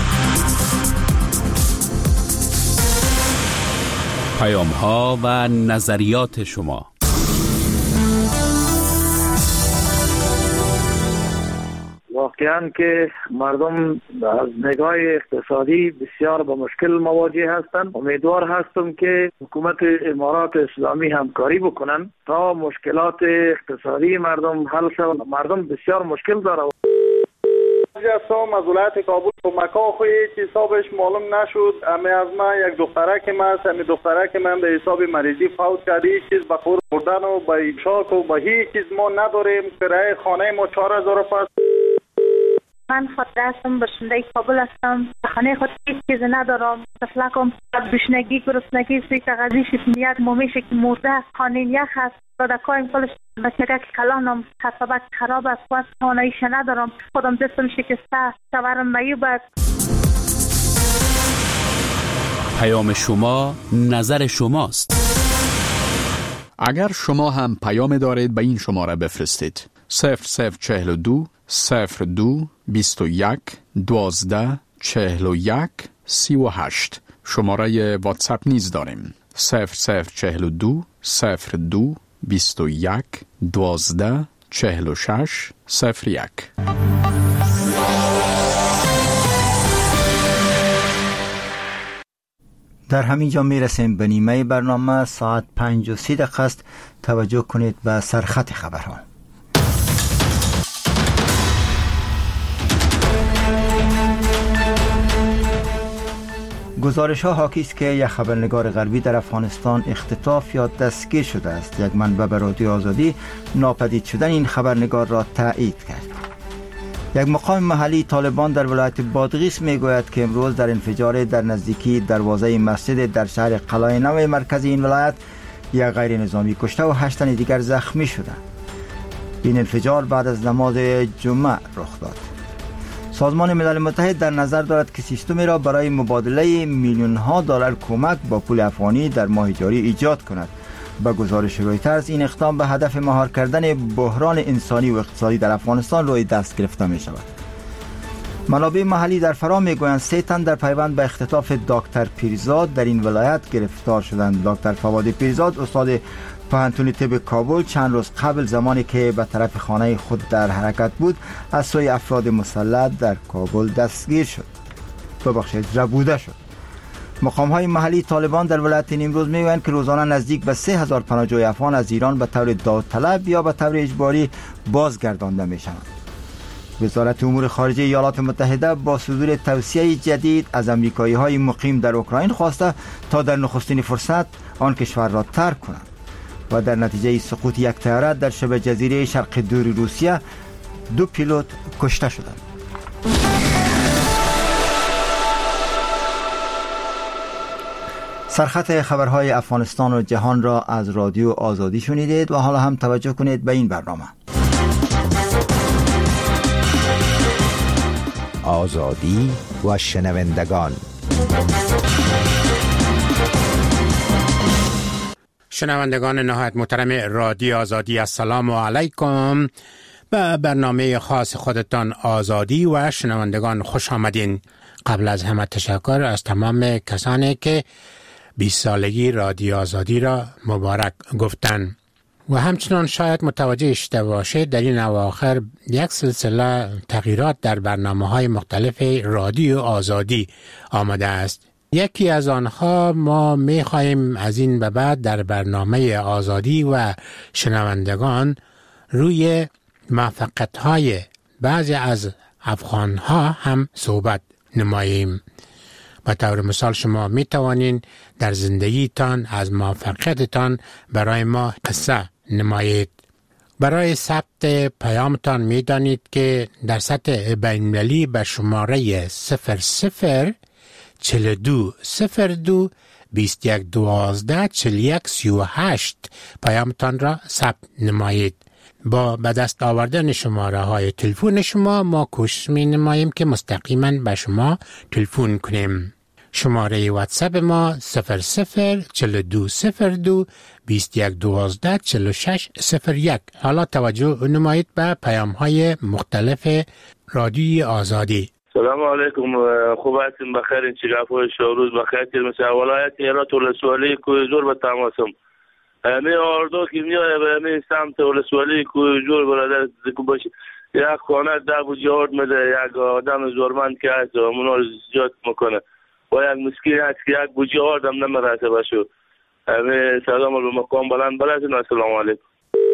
[SPEAKER 8] پیام‌ها و نظریات شما.
[SPEAKER 24] واقعاً که مردم از نگاه اقتصادی بسیار با مشکل مواجه هستند. امیدوار هستم که حکومت امارات اسلامی همکاری بکنن تا مشکلات اقتصادی مردم حل شود. مردم بسیار مشکل داره.
[SPEAKER 25] جسام از ولایت کابل کمک‌ها خو هیچ حسابش معلوم نشد. اما از من یک دخترک من است، همین دخترک من به حساب مریضی فوت کرده. هیچ چیز به خور بردن و به شاک و به هیچ چیز ما نداریم. کرایه خانه ما 4000 است.
[SPEAKER 26] من خاطر هستم باشنده کابل هستم. خانه خود هیچ چیز ندارم. تفلکم بشنگی گرسنگی سوی تغذیه شیطنیت مومیشه که مرده است. خانه یخ است. دادکایم کلش بچگک کلانم حسابت خراب است. واسه خانه‌ایش ندارم. خودم دستم شکسته. سوارم میوبد.
[SPEAKER 8] پیام شما نظر شماست.
[SPEAKER 19] اگر شما هم پیام دارید به این شماره بفرستید. 0042 02 21 12 41 38. شماره واتساپ نیز داریم. 0042 02 21 12 46 01.
[SPEAKER 1] در همین جا می رسیم به نیمه برنامه. ساعت 5:30 است. توجه کنید به سرخط خبرها. گزارش ها حاکی است که یک خبرنگار غربی در افغانستان اختطاف یا دستگیر شده است. یک منبع به رادیو آزادی ناپدید شدن این خبرنگار را تایید کرد. یک مقام محلی طالبان در ولایت بادغیس میگوید که امروز در انفجار در نزدیکی دروازه مسجد در شهر قلعه نو مرکزی این ولایت یک غیر نظامی کشته و 8 تن دیگر زخمی شدند. این انفجار بعد از نماز جمعه رخ داد. سازمان ملل متحد در نظر دارد که سیستمی را برای مبادله میلیون ها دلار کمک با پول افغانی در ماه جاری ایجاد کند. با گزارش رویترز این اقدام به هدف مهار کردن بحران انسانی و اقتصادی در افغانستان روی دست گرفته می شود. منابع محلی در فرا می گویند 3 تن در پیوند به اختطاف دکتر پیرزاد در این ولایت گرفتار شدند. دکتر فواد پیرزاد استاد پوهنتون طب کابل چند روز قبل زمانی که به طرف خانه خود در حرکت بود از سوی افراد مسلح در کابل دستگیر شد. ربوده شد. مقام‌های محلی طالبان در ولایت نیمروز می‌گویند که روزانه نزدیک به 3000 پناهجوی افغان از ایران به طور داوطلب یا به طور اجباری بازگردانده می‌شوند. وزارت امور خارجه ایالات متحده با صدور توصیه جدید از آمریکایی‌های مقیم در اوکراین خواسته تا در نخستین فرصت آن کشور را ترک کنند و در نتیجه سقوط یک طیاره در شبه جزیره شرق دور روسیه 2 پیلوت کشته شدند. سرخط خبرهای افغانستان و جهان را از رادیو آزادی شنیدید و حالا هم توجه کنید به این برنامه.
[SPEAKER 2] آزادی و شنوندگان.
[SPEAKER 3] شنوندگان نهایت محترم رادیو آزادی، السلام علیکم. به برنامه خاص خودتان آزادی و شنوندگان خوش آمدین. قبل از همه تشکر از تمام کسانی که 20 سالگی رادیو آزادی را مبارک گفتن و همچنان شاید متوجه شده باشید در این اواخر یک سلسله تغییرات در برنامه‌های مختلف رادیو آزادی آمده است. یکی از آنها ما می‌خواهیم از این به بعد در برنامه آزادی و شنوندگان روی موفقیت‌های بعضی از افغان‌ها هم صحبت نماییم. به طور مثال شما می توانید در زندگیتان از موفقیتتان برای ما قصه نمایید. برای ثبت پیامتان می دانید که در سطح بین‌المللی به شماره 00 42 02 21 12 41 38 پیامتان را ثبت نمایید. با به دست آوردن شماره های تلفن شما ما کوشش می نماییم که مستقیما به شما تلفن کنیم. شماره واتساپ ما 00 42 02 21 12 46 01. حالا توجه نمایید به پیام های مختلف رادیوی آزادی.
[SPEAKER 5] سلام علیکم، خوب هستین؟ بخیر؟ این چگاه شوروز بخیر؟ مثل ولایت هرات ولسوالی کوی زور به تماسم می آردو که میایه به می سمت ولسوالی کوی زور برادر زکو باشه یک خانه ده بودی آرد میده، یک آدم زورمند که هست و منو زیاد میکنه و یک مسکین هست که یک بودی آردم نمیرسه باشو. سلام به مقام بلند برسین. السلام علیکم.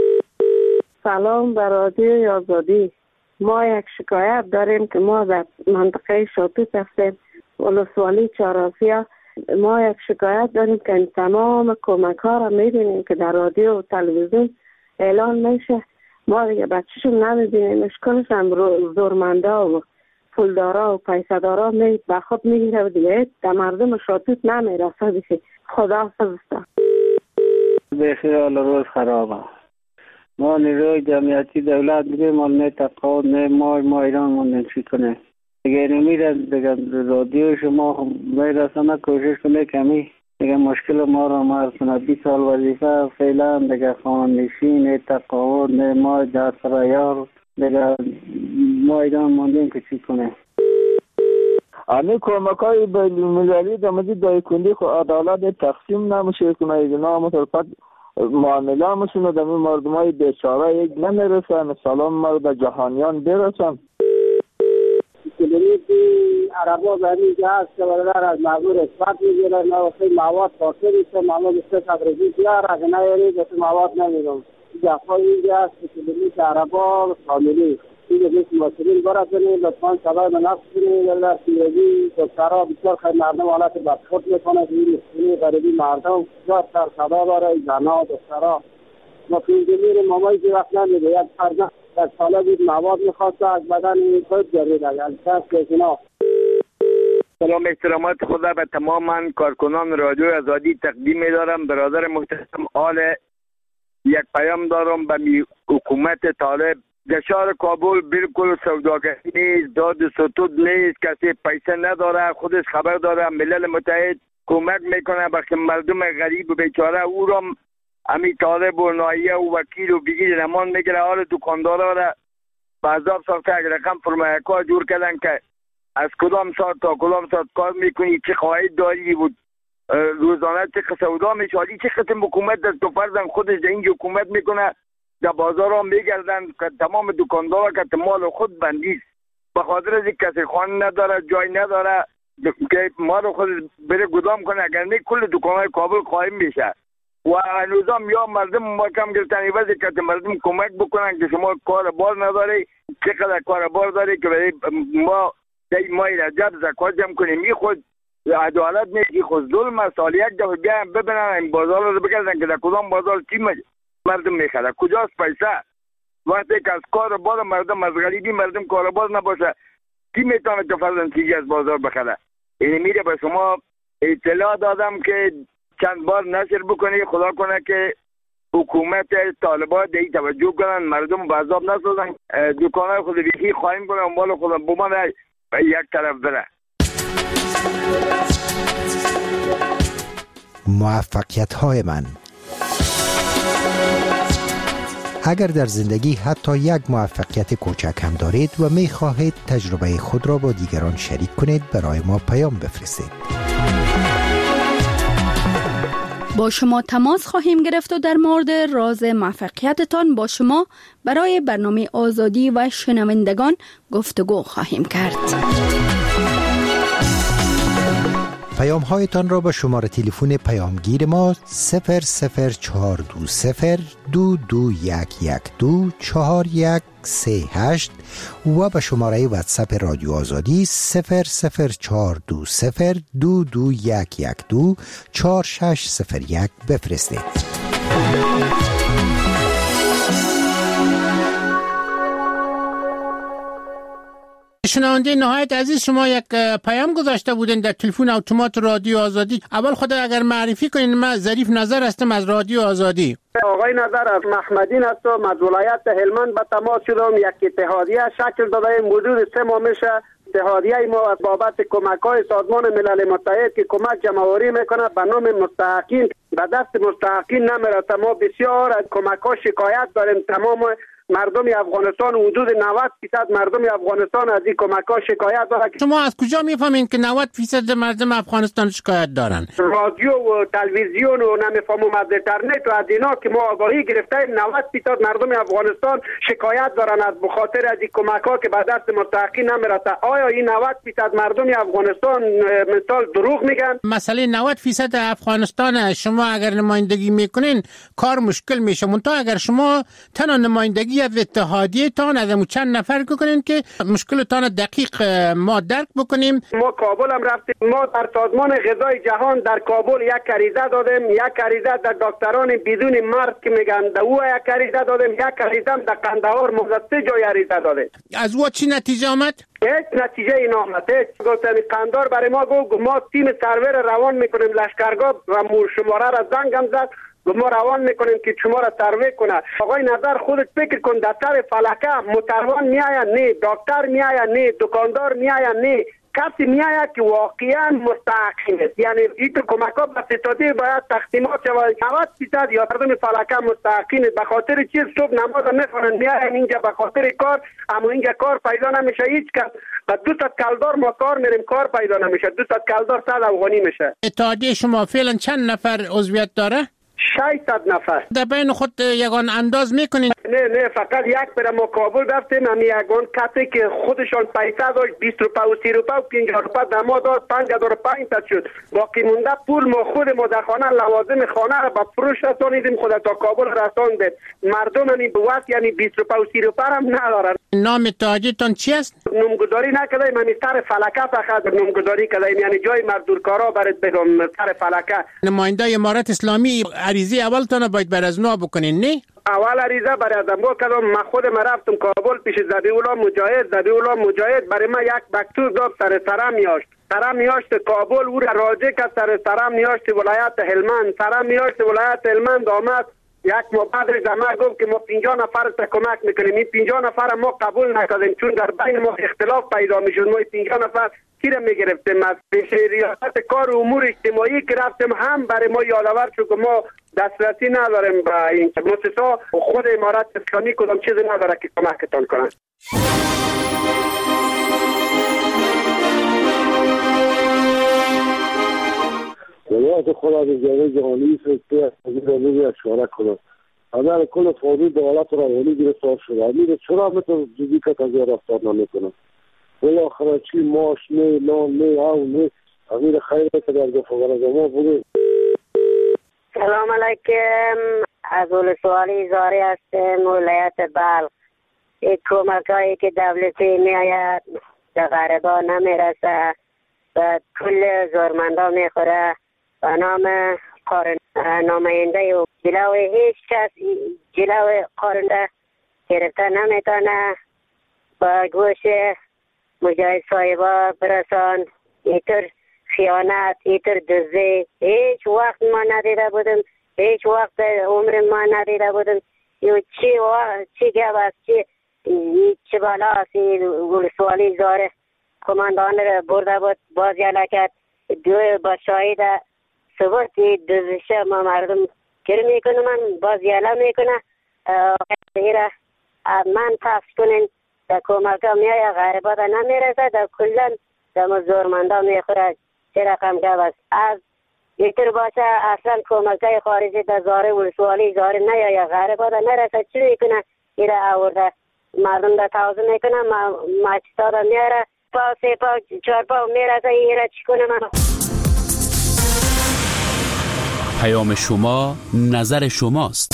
[SPEAKER 10] سلام به رادیوی آزادی. ما یک شکایت داریم که ما در منطقه شاتوت هستیم ولسوالی چهارآسیا. ما یک شکایت داریم که این تمام کمک ها را میبینیم که در رادیو و تلویزیون اعلان میشه، ما دیگه بچه‌شون نمیبینیم. اشکالش هم زورمندا و پولدارا و پیسدارا به خود میگیره و دیگه در مردم شاتوت نمیرسه. دیگه خدا حافظ.
[SPEAKER 11] بخیال روز خرابه. ما نیروی جمعیتی دولت میگه ما نه تقاعد نه ما ایران موندن چی کنه دیگه. نمیره دیگه رادیو شما میرسانه کوشش کنه کمی دیگه مشکل ما رو مرز کنه. 20 سال وظیفه فعلا دیگه خانه‌نشین تقاعد نه ما در سرایار دیگه ما ایران موندیم که چی کنه.
[SPEAKER 12] امی کمکای بین‌المللی در مورد دایکندی خو عدالت تقسیم نمیشه کنه. اینا مطلقاً معامله میشونه در مردمای بیچاره یک نمیرسه. مثلا ما در جهانیان برسن.
[SPEAKER 11] کلیدی عربا برای جهاز که برادر از مغور اثبات میگیرن و خیلی مواد خاصه بیشه معمول بسته تبریزی بیار اگه نیاری بسته مواد نمیدون جفای اینجا هست که کلیدی عربا فامیلی اینجا بیش مسئولین برد کنید لطفاً سبای منافع کنید در سیرگی دکترها بسیار خیلی مردم حالت بدخود میکنه که این مسئولی غریبی مردم بسیار سرخدا برای زنها دکترها ما فیلدمیر مامایی که وقت نمیده یک فرزن در ساله بود مواد میخواست از بدن خود جرید اگر کس اینا.
[SPEAKER 13] سلام احترامات خدا به تمام کارکنان رادیو آزادی تقدیم می‌دارم. برادر محترم آل یک پیام دارم به حکومت طالب. در شهر کابل بالکل سوداگری نیست، داد ستود نیست، کسی پیسه نداره، خودش خبر داره. ملل متحد کمک میکنه به مردم غریب و بیچاره. او را امی طالب و نایه و وکیل و بگیر نمان میگره. حال دکاندارا را بعضاب ساخته اگر رقم فرمایکا جور کردن که از کدام ساعت تا کدام ساعت کار میکنی، چه خواهید داری بود روزانه چه سودا میشه. حالی چه قسم حکومت دست و فرزن خودش در اینجا حکومت میکنه. در بازار ها میگردن که تمام دکاندارا که مال خود بندیست به خاطر از این کسی خانه نداره جای نداره که مال خود بره گدام کنه. اگر نه کل دکانهای کابل قایم میشه و هنوزم یا مردم محکم گرفتن ایوازی که مردم کمک بکنن که شما کار بار نداری، چقدر کار بار داری که برای ما دی ماه رجب زکات جمع کنیم. این خود عدالت نیست، خود ظلم است. حالا یک دفعه بیایم ببینن این بازار رو بگردن که در کدام بازار چی مردم میخره، کجاست پیسه. وقتی که از کار بار مردم از غریبی مردم کار بار نباشه کی میتونه که فرضاً چیزی از بازار بخره. این میره به شما اطلاع دادم که چند بار نشر بکنی. خدا کنه که حکومت طالبان دی توجه کنن، مردم به عذاب نسازن، دکانهای خود بیخی خواهیم کنن، مال خودم بمان یک طرف بره.
[SPEAKER 2] موفقیت های من. اگر در زندگی حتی یک موفقیت کوچک هم دارید و می خواهید تجربه خود را با دیگران شریک کنید، برای ما پیام بفرستید.
[SPEAKER 6] با شما تماس خواهیم گرفت و در مورد راز موفقیتتان با شما برای برنامه آزادی و شنوندگان گفتگو خواهیم کرد.
[SPEAKER 2] پیام هایتان را به شماره تلفن پیامگیر ما 0042221124138 و به شماره واتساپ رادیو آزادی 0042221124601 بفرستید.
[SPEAKER 3] شنونده نهایت عزیز، شما یک پیام گذاشته بودین در تلفن اتومات رادیو آزادی. اول خود اگر معرفی کنین. من ظریف نظر هستم از رادیو آزادی.
[SPEAKER 14] آقای نظر از محمدین هستم، از ولایت هلمند به تماس شدم. یک اتحادیه شکل دادیم، حدود 3 ماه میشه. اتحادیه ما از بابت کمک‌های سازمان ملل متحد که کمک جمع‌آوری میکنه به نام مستحقین به دست مستحقین نمیرسه. ما بسیار از کمک‌ها شکایت داریم. تمام مردم افغانستان، حدود 90% مردم افغانستان از این کمک‌ها شکایت دارن.
[SPEAKER 3] شما از کجا میفهمین که 90% مردم افغانستان شکایت دارن؟
[SPEAKER 14] رادیو و تلویزیون و نمیفهمم از اینترنت و از اینا که ما آگاهی گرفتیم 90% مردم افغانستان شکایت دارن از بخاطر از این کمک‌ها که به دست مستحقین نمیرسه. آیا این 90% مردم افغانستان مثال دروغ میگن؟
[SPEAKER 3] مسئله 90% افغانستان شما اگر نمایندگی میکنین کار مشکل میشه. منتها اگر شما تنها نمایندگی از اتحادیه تان از چند نفر کنین که مشکلتان دقیق ما درک بکنیم.
[SPEAKER 14] ما کابل هم رفتیم. ما در سازمان غذای جهان در کابل یک عریضه دادیم. یک عریضه در دکتران بدون مرگ که میگن در او یک عریضه دادیم. یک عریضه در قندهار مزد جای عریضه دادیم.
[SPEAKER 3] از او چی نتیجه آمد؟
[SPEAKER 14] هیچ نتیجه این آمد. گفتن قندار برای ما گفت ما تیم سرور روان میکنیم لشکرگاه و شماره را زنگم زد ما روان میکنیم که شما را سروی کنه. آقای نظر خودت فکر کن در سر فلکه متروان میاین نه، دکتر میاین نه، دکاندار میاین نه، کسی میآید که واقعا مستحقین است. یعنی این کمک ها به ستادی باید تقسیمات شود 90% یا مردم فلکه مستحقین است. به خاطر چیز صبح نماز میخوانند میاین اینجا به خاطر کار، اما اینجا کار پیدا نمیشه. هیچ کس با 200 کلدار ما کار میریم کار پیدا نمیشه. 200 کلدار 100 افغانی میشه.
[SPEAKER 3] اتحادیه شما فعلا چند نفر عضویت داره؟
[SPEAKER 14] 600 نفر.
[SPEAKER 3] در بین خود یگان انداز میکنین؟
[SPEAKER 14] نه فقط یک پر ما کابل رفتیم. همی یگان کسی که خودشان پیسه داشت 20 روپه و 30 روپه و 50 روپه دما داد 5500 شد. باقی مونده پول ما خود ما در خانه لوازم خانه را به فروش رسانیدیم، خود تا کابل رساندیم. مردم همی بوات یعنی 20 روپه و 30 روپه هم ندارن.
[SPEAKER 3] نام اتحادیه‌تان چی است؟
[SPEAKER 14] نامگذاری نکردیم. همی سر فلکه فقط نامگذاری کردیم، یعنی جای مزدورکارا برات بگم سر فلکه.
[SPEAKER 3] نماینده امارت اسلامی عریضه اولتون باید بر از نو بکنین نه؟
[SPEAKER 14] اول عریضه برای از ما کردم. من خودم رفتم کابل پیش ذبیحالله مجاهد برای من یک مکتوب داد سر میاشت کابل او را راجع کرد. سر میاشت ولایت هلمند آمد. یک ماه بعدش ما گفت که ما 50 نفر تا کمک میکنیم. این 50 نفر ما قبول نکردیم چون در بین ما اختلاف پیدا میشد. ما 50 نفر کیره میگرفتیم از پیش ریاست کار امور اجتماعی که رفتیم هم برای ما یادآور شد که ما دسترسی نداریم به این مؤسسه. خود امارت اسلامی کدام چیزی نداره که کمکتان کنن.
[SPEAKER 9] ولایت خدا به جامعه جهانی سکته از اشاره کنم. اگر کل فوضی دولت را ولی گرفتار شده امیر چرا مثل جدی که تازه رفتار نمیکنم؟ بالاخره چی ماش نه نان نه او نه امیر خیلی که در گفت ما بوده.
[SPEAKER 15] سلام علیکم. از ولسوالی زاری هستم ولایت بلخ. این کمک هایی که دولتی میآید به غریبا نمیرسه و کل زورمندا میخوره. به نام نماینده و جلوی هیچ کس جلوی قارنده گرفته نمیتونه. با گوش مجاهد صاحبا برسان. اینطور خیانت اینطور دزدی هیچ وقت ما ندیده بودم. هیچ وقت عمر ما ندیده بودم. چی گب است چی بالا است. ولسوالی زاره کماندان را برده بود باز یله کرد. دو با شاهد ثبوت دزدشه ما مردم گر میکنه من باز یله میکنه. ایره من تفت کنین در کمک ها میای غریبات نمیرسه. در کلن در مزدورمندا میخوره. چه رقم گب است. از اینطور باشه اصلا کمک های خارجی در زاره ولسوالی زاره نیای غریبات نرسه. چی میکنه ایره آورده مردم در توازن میکنه. مچتا در میاره پاو سه پاو 4 پاو میرسه. ایره چی کنه من؟
[SPEAKER 8] پیام شما نظر شماست.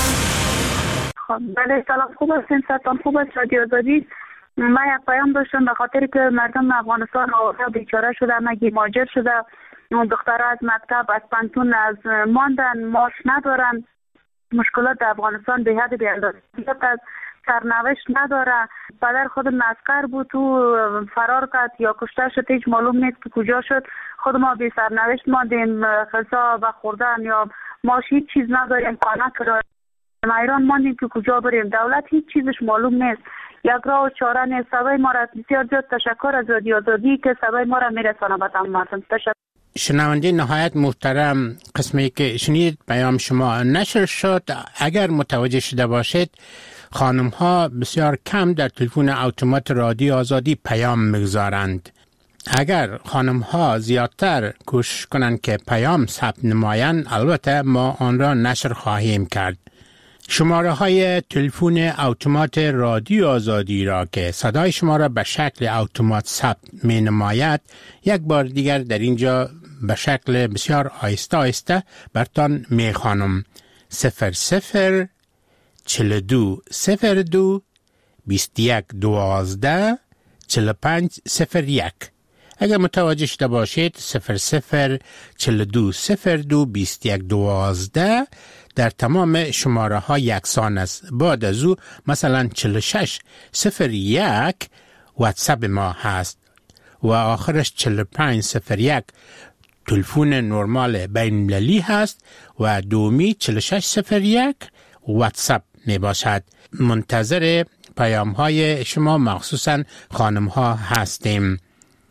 [SPEAKER 26] بله سلام. خوب هستین؟ ستان خوب است؟ رادیو آزادی. من یک پیام داشتم به خاطر که مردم افغانستان آواره بیچاره شده، مگی مهاجر شده. دخترها از مکتب از پانتون از ماندن، معاش ندارن. مشکلات در افغانستان به حد بی‌اندازه از سرنوشت نداره. پدر خودم عسکر بود تو فرار کرد یا کشته شد هیچ معلوم نیست که کجا شد. خود ما بی سرنوشت ماندیم. غذا و خوردن یا ماش هیچ چیز نداریم. خانه کرایه ایران ماندیم که کجا بریم. دولت هیچ چیزش معلوم نیست. یک راه و چاره نیست. صدای ما را بسیار زیاد تشکر از رادیو آزادی که صدای ما را میرسانه به تمام مردم. تشکر.
[SPEAKER 3] شنونده نهایت محترم، قسمی که شنید پیام شما نشر شد. اگر متوجه شده باشید خانم ها بسیار کم در تلفن اتومات رادیو آزادی پیام میگذارند. اگر خانم ها زیادتر کوشش کنند که پیام ثبت نمایند البته ما آن را نشر خواهیم کرد. شماره های تلفن اتومات رادیو آزادی را که صدای شما را به شکل اتومات ثبت می نماید یک بار دیگر در اینجا به شکل بسیار آهسته آهسته برتان می خوانم. 00 42 02 21 12 45 01. اگر متوجه شده باشید 00 42 02 21 12 در تمام شماره ها یکسان است. بعد از او مثلا 46 01 واتساپ ما هست و آخرش 45 01 تلفن نرمال بین المللی هست و دومی 46 01 واتساپ می باشد. منتظر پیام های شما مخصوصا خانم ها هستیم.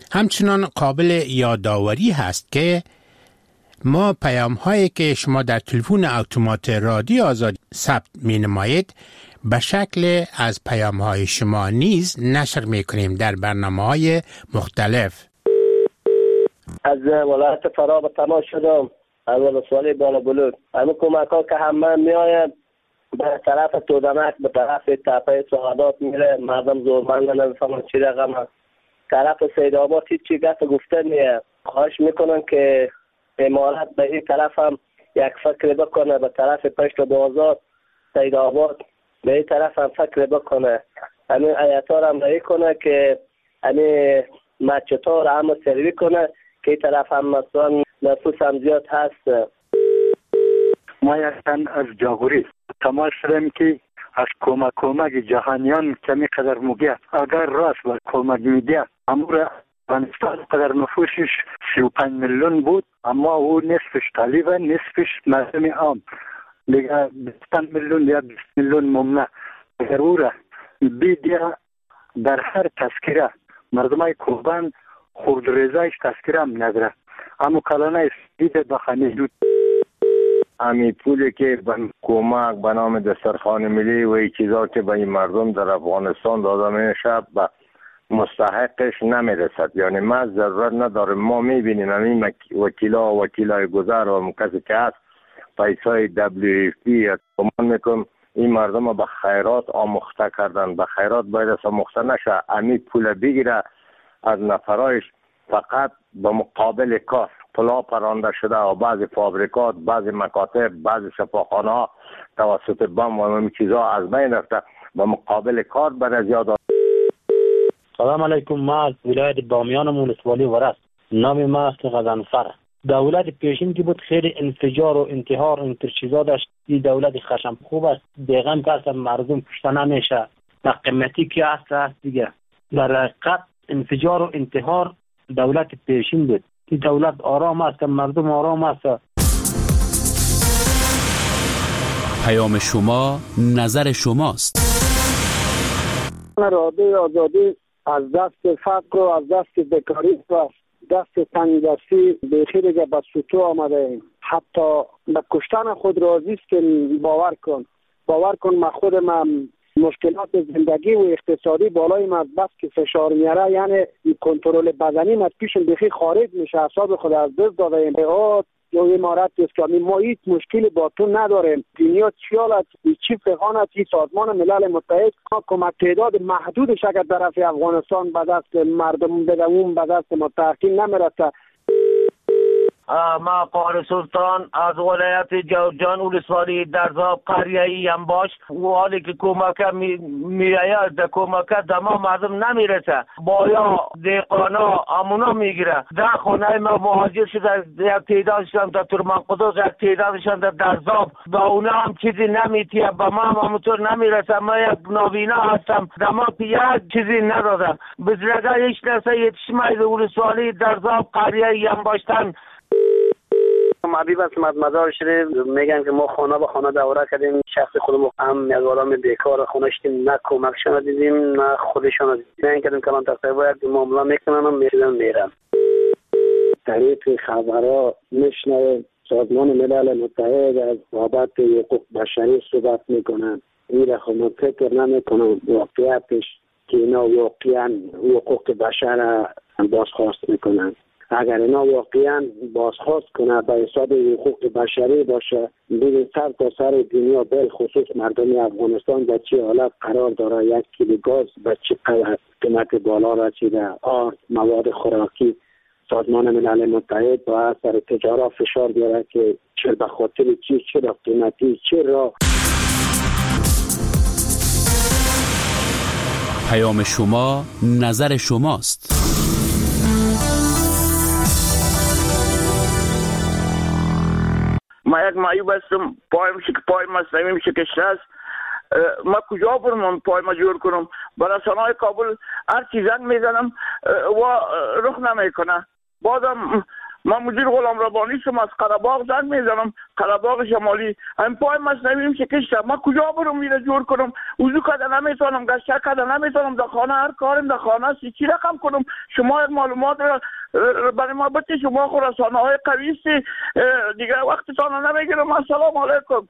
[SPEAKER 3] همچنان قابل یادآوری هست که ما پیام هایی که شما در تلفن اتومات رادیو آزادی ثبت می نمایید به شکل از پیام های شما نیز نشر می کنیم در برنامه های مختلف.
[SPEAKER 4] از ولایت فرا به تماس شدم، از ولسوالی بالا بلود. همه کمک ها که همه می آید به طرف تودمک، به طرف تپه سعادات میره، مردم زورمندن نمیفهمن چی رقم هست. طرف سید آباد هیچی گفت گفته نیه. خواهش میکنم که امارت به این طرف هم یک فکر بکنه، به طرف پشت بازار سید آباد به این طرف هم فکر بکنه. همین آیتار هم رایی کنه که همین مچتار هم سروی کنه که این طرف هم مثلا نفوس هم زیاد هست.
[SPEAKER 16] ما یکتن از جاغوری تماس شدیم که از کمک جهانیان کمی قدر مگه اگر راست و کمک میده امور افغانستان قدر نفوسش 35 میلیون بود، اما او نصفش طالب، نصفش مردم عام، دیگه 20 میلیون یا 20 میلیون ممنع. ضروره بیدیا در هر تذکره مردمای کوبان خود رضایش تذکره هم نداره، اما کلانه دیده بخانه دود.
[SPEAKER 17] امی پولی که به کمک به نام دسترخوان ملی و این چیزا که به این مردم در افغانستان داده میشه به مستحقش نمیرسد. یعنی ما ضرورت نداره، ما میبینیم همین وکیلای گذر و کسی که هست پیسای WFP کمان میکنم این مردم رو به خیرات آموخته کردن. به خیرات باید آموخته نشه، امی پول بگیره از نفرایش فقط به مقابل کار پلا پرانده شده و بعضی فابریکات، بعضی مکاتب، بعضی شفاخانه ها توسط بم و این چیزها از بین رفته، به مقابل کار برای زیاد.
[SPEAKER 18] سلام علیکم، ما از ولایت بامیان ولسوالی ورس، نام ما است غضنفر. دولت پیشین که بود خیلی انفجار و انتحار و این چیزا داشت. این دولت خشم خوب است، دیگم که مردم کشته نمیشه، در قیمتی که هست دیگه. در حقیقت انفجار و انتحار دولت پیشین بود. این دولت آرام است، مردم آرام است.
[SPEAKER 8] پیام شما، نظر شماست.
[SPEAKER 11] رادیو آزادی از دست فقر و از دست بیکاری و دست تنگدستی بخیر دیگه به سطوح آمده ایم. حتی به کشتن خود راضی است که باور کن من خودم مشکلات زندگی و اقتصادی بالای من بس که فشار میاره، یعنی کنترل بدنی من پیشم بخی خارج میشه، اعصاب خود از دست داده ایم. یا امارت اسلامی ما هیچ مشکلی با تو نداریم. دنیا چیالت چی فقانت ای سازمان ملل متحد کمک تعداد محدودش اگر طرف افغانستان به دست مردم بدون به دست متحقین نمیرسه.
[SPEAKER 20] ما قهر سلطان از ولایت جوزجان ولسوالی درزاب قریه ای هم باش و حالی که کمک میآید در کمک دما مردم نمیرسه، بایا دیقانا امونا میگیره. در خانه ما مهاجر شده، یک تعدادشان در ترمان قدوس، یک تعدادشان در درزاب، با اونا هم چیزی نمیتیه، با ما همونطور نمیرسه. ما یک نابینا هستم، دما یک چیزی ندادم، بزرگه هیچ نسه یتشمه ولسوالی درزاب قریه ای هم باشتن.
[SPEAKER 14] معبیب است مدمدار شده، میگن که ما خانه به خانه دوره کردیم، شخص خودمون هم یک آدم بیکار خونه شدیم، نه کمکشان دیدیم نه خودشان دیدیم، نه این کردیم کلان تقریبا یک معامله میکنن و میرن.
[SPEAKER 11] طریق خبرها میشنویم سازمان ملل متحد از بابت حقوق بشری صحبت میکنن. این رخمت فکر نمیکنم واقعیتش که اینا واقعا حقوق بشر بازخواست میکنن. اگر اینا واقعا بازخواست کنه به حساب حقوق بشری باشه، ببین سر تا سر دنیا بالخصوص مردم افغانستان در چه حالت قرار داره، یک کیلو گاز به چه قیمت بالا رسیده، آرد، مواد خوراکی. سازمان ملل متحد با اثر تجارت فشار بیاره که چه به خاطر چه را قیمتی چه را.
[SPEAKER 8] پیام شما، نظر شماست.
[SPEAKER 21] ما یک معیوب هستم، پای مصنوعی میشه کشته است. ما کجا برم پای ما جور کنم؟ به رسانه‌های کابل هر چی زنگ میزنم و رخ نمیکنه. بازم من مدیر غلام ربانی شم، از قره‌باغ زنگ میزنم، قره‌باغ شمالی. این پای مصنوعیم شکسته، من کجا برم میره جور کنم؟ وضو کده نمیتونم، گشت کده نمیتونم، در خانه هر کارم در خانه است، چی رقم کنم؟ شما معلومات برای ما بده، شما خود رسانه‌های قوی هستی، دیگه وقتتان نمیگیرم. السلام علیکم.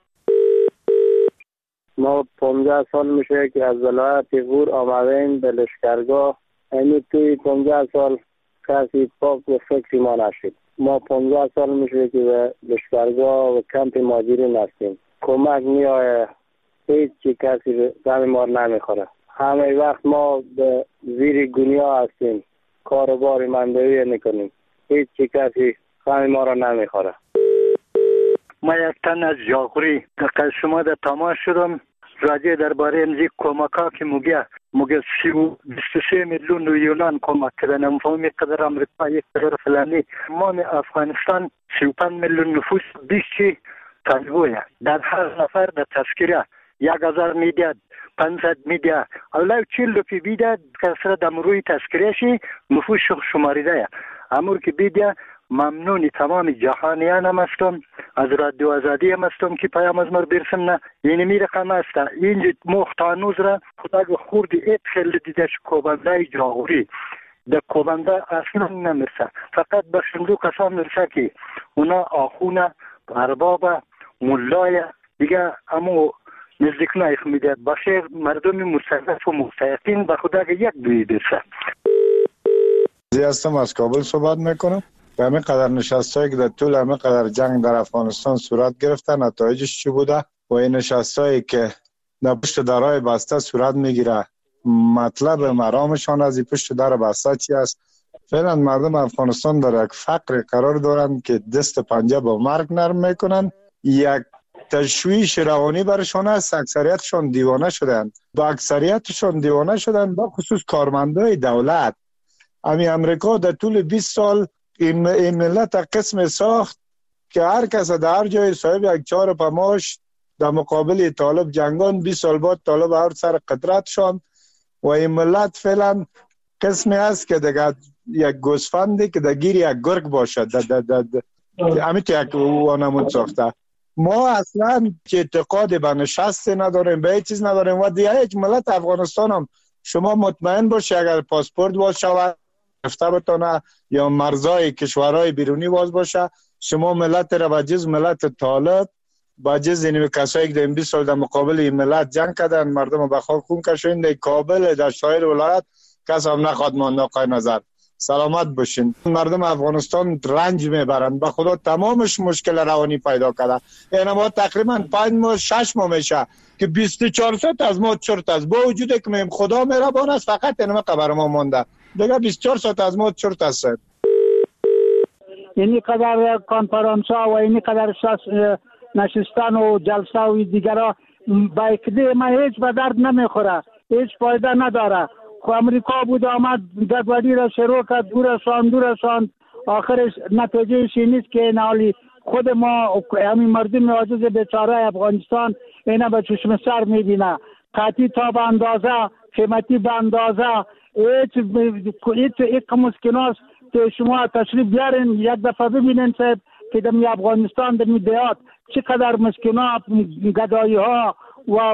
[SPEAKER 11] ما 15 سال میشه که از ولایت غور آمدیم به لشکرگاه. یعنی توی 15 سال کسی پاک و فکری ما نشد. ما 15 سال میشه که به لشکرگاه و کمپ مهاجرین هستیم. کمک میآید، هیچ چی کسی دم ما نمیخوره. همه وقت ما به زیر گنیا هستیم، کاروبار مندوی نکنیم، هیچ چی کسی دم ما را نمیخوره.
[SPEAKER 16] ما یک تن از جاغوری در شما در تماس شدم راجع درباره امزی کمک ها که میگه 23 میلیون یونان کمک کردن، مفهومی قدر امریکا یک قدر فلانی. ما افغانستان 35 میلیون نفوس 20 تنبویه، در هر نفر در تذکره 1000 میده، 500 میده، اولا 40 پی بیده کسر دمروی تذکرهشی نفوس شماریده. امور که بیده ممنونی تمام جهانیان هم هستم، از رادیو آزادی هم هستم که پیام از مر برسم. نه یعنی می رقم هست اینجا مختانوز را خدا خوردی ایت خیلی دیدش کوبنده جاغوری در کوبنده اصلا نمیرسه، فقط به شندو کسان میرسه که اونا آخونه ارباب ملای دیگه امو نزدیک نایخ میده. باشه مردم مستضعف و مستحقین به خدا یک دوی برسه.
[SPEAKER 7] هستم از کابل صحبت میکنم. به همین قدر نشستایی که در طول همین قدر جنگ در افغانستان صورت گرفته، نتایجش چی بوده و این نشستایی که در پشت درهای بسته صورت میگیره، مطلب مرامشان از این پشت در بسته چی است؟ فعلا مردم افغانستان در یک فقر قرار دارند که دست پنجه با مرگ نرم میکنن. یک تشویش روانی برشان است. اکثریتشان دیوانه شدند، با اکثریتشان دیوانه شدند، با خصوص کارمندای دولت. امی امریکا در طول 20 سال این ملت قسم ساخت که هر کس در هر جای صاحب یک 4 پماش در مقابل طالب جنگان. 20 سال بعد طالب هر سر قدرت شان و این ملت فعلا قسمی است که دیگه یک گوسفندی که در گیر یک گرگ باشد امیت یک وانمون ساخته. ما اصلا که اعتقاد به نشست نداریم، به هیچ چیز نداریم و دیگه یک ملت افغانستان هم شما مطمئن باشی اگر پاسپورت باز شود گرفته بتانه یا مرزای کشورهای بیرونی باز باشه، شما ملت را به جز ملت طالب با جز این کسایی که در 20 سال در مقابل این ملت جنگ کردن، مردم به خاک خون کشیدن، در کابل در شایر ولایت کس هم نخواد مانده. آقای نظر سلامت باشین. مردم افغانستان رنج میبرند، به خدا تمامش مشکل روانی پیدا کرده. یعنی ما تقریبا 5 ماه 6 ماه میشه که 24 ساعت از ما چرت است، با وجودی که میم خدا مهربان است، فقط اینم خبر ما مونده دیگه 24 ساعت از ما چرت است.
[SPEAKER 19] اینی قدر کنفرانس ها و اینی قدر نشستن و جلسه و دیگرها با اکده ما هیچ به درد نمیخوره، هیچ فایده نداره. خو امریکا بود آمد گدواری را شروع کرد، دورشان آخرش نتیجهش نیست که نالی خود ما همین مردم عاجز بیچاره افغانستان اینا به چشم سر میبینه. قطعی تا به اندازه، قیمتی به اندازه، هیچ مسکناست که شما تشریف بیارین یک دفعه ببینین صاحب که در افغانستان در دیات چقدر مسکنات گدایی ها و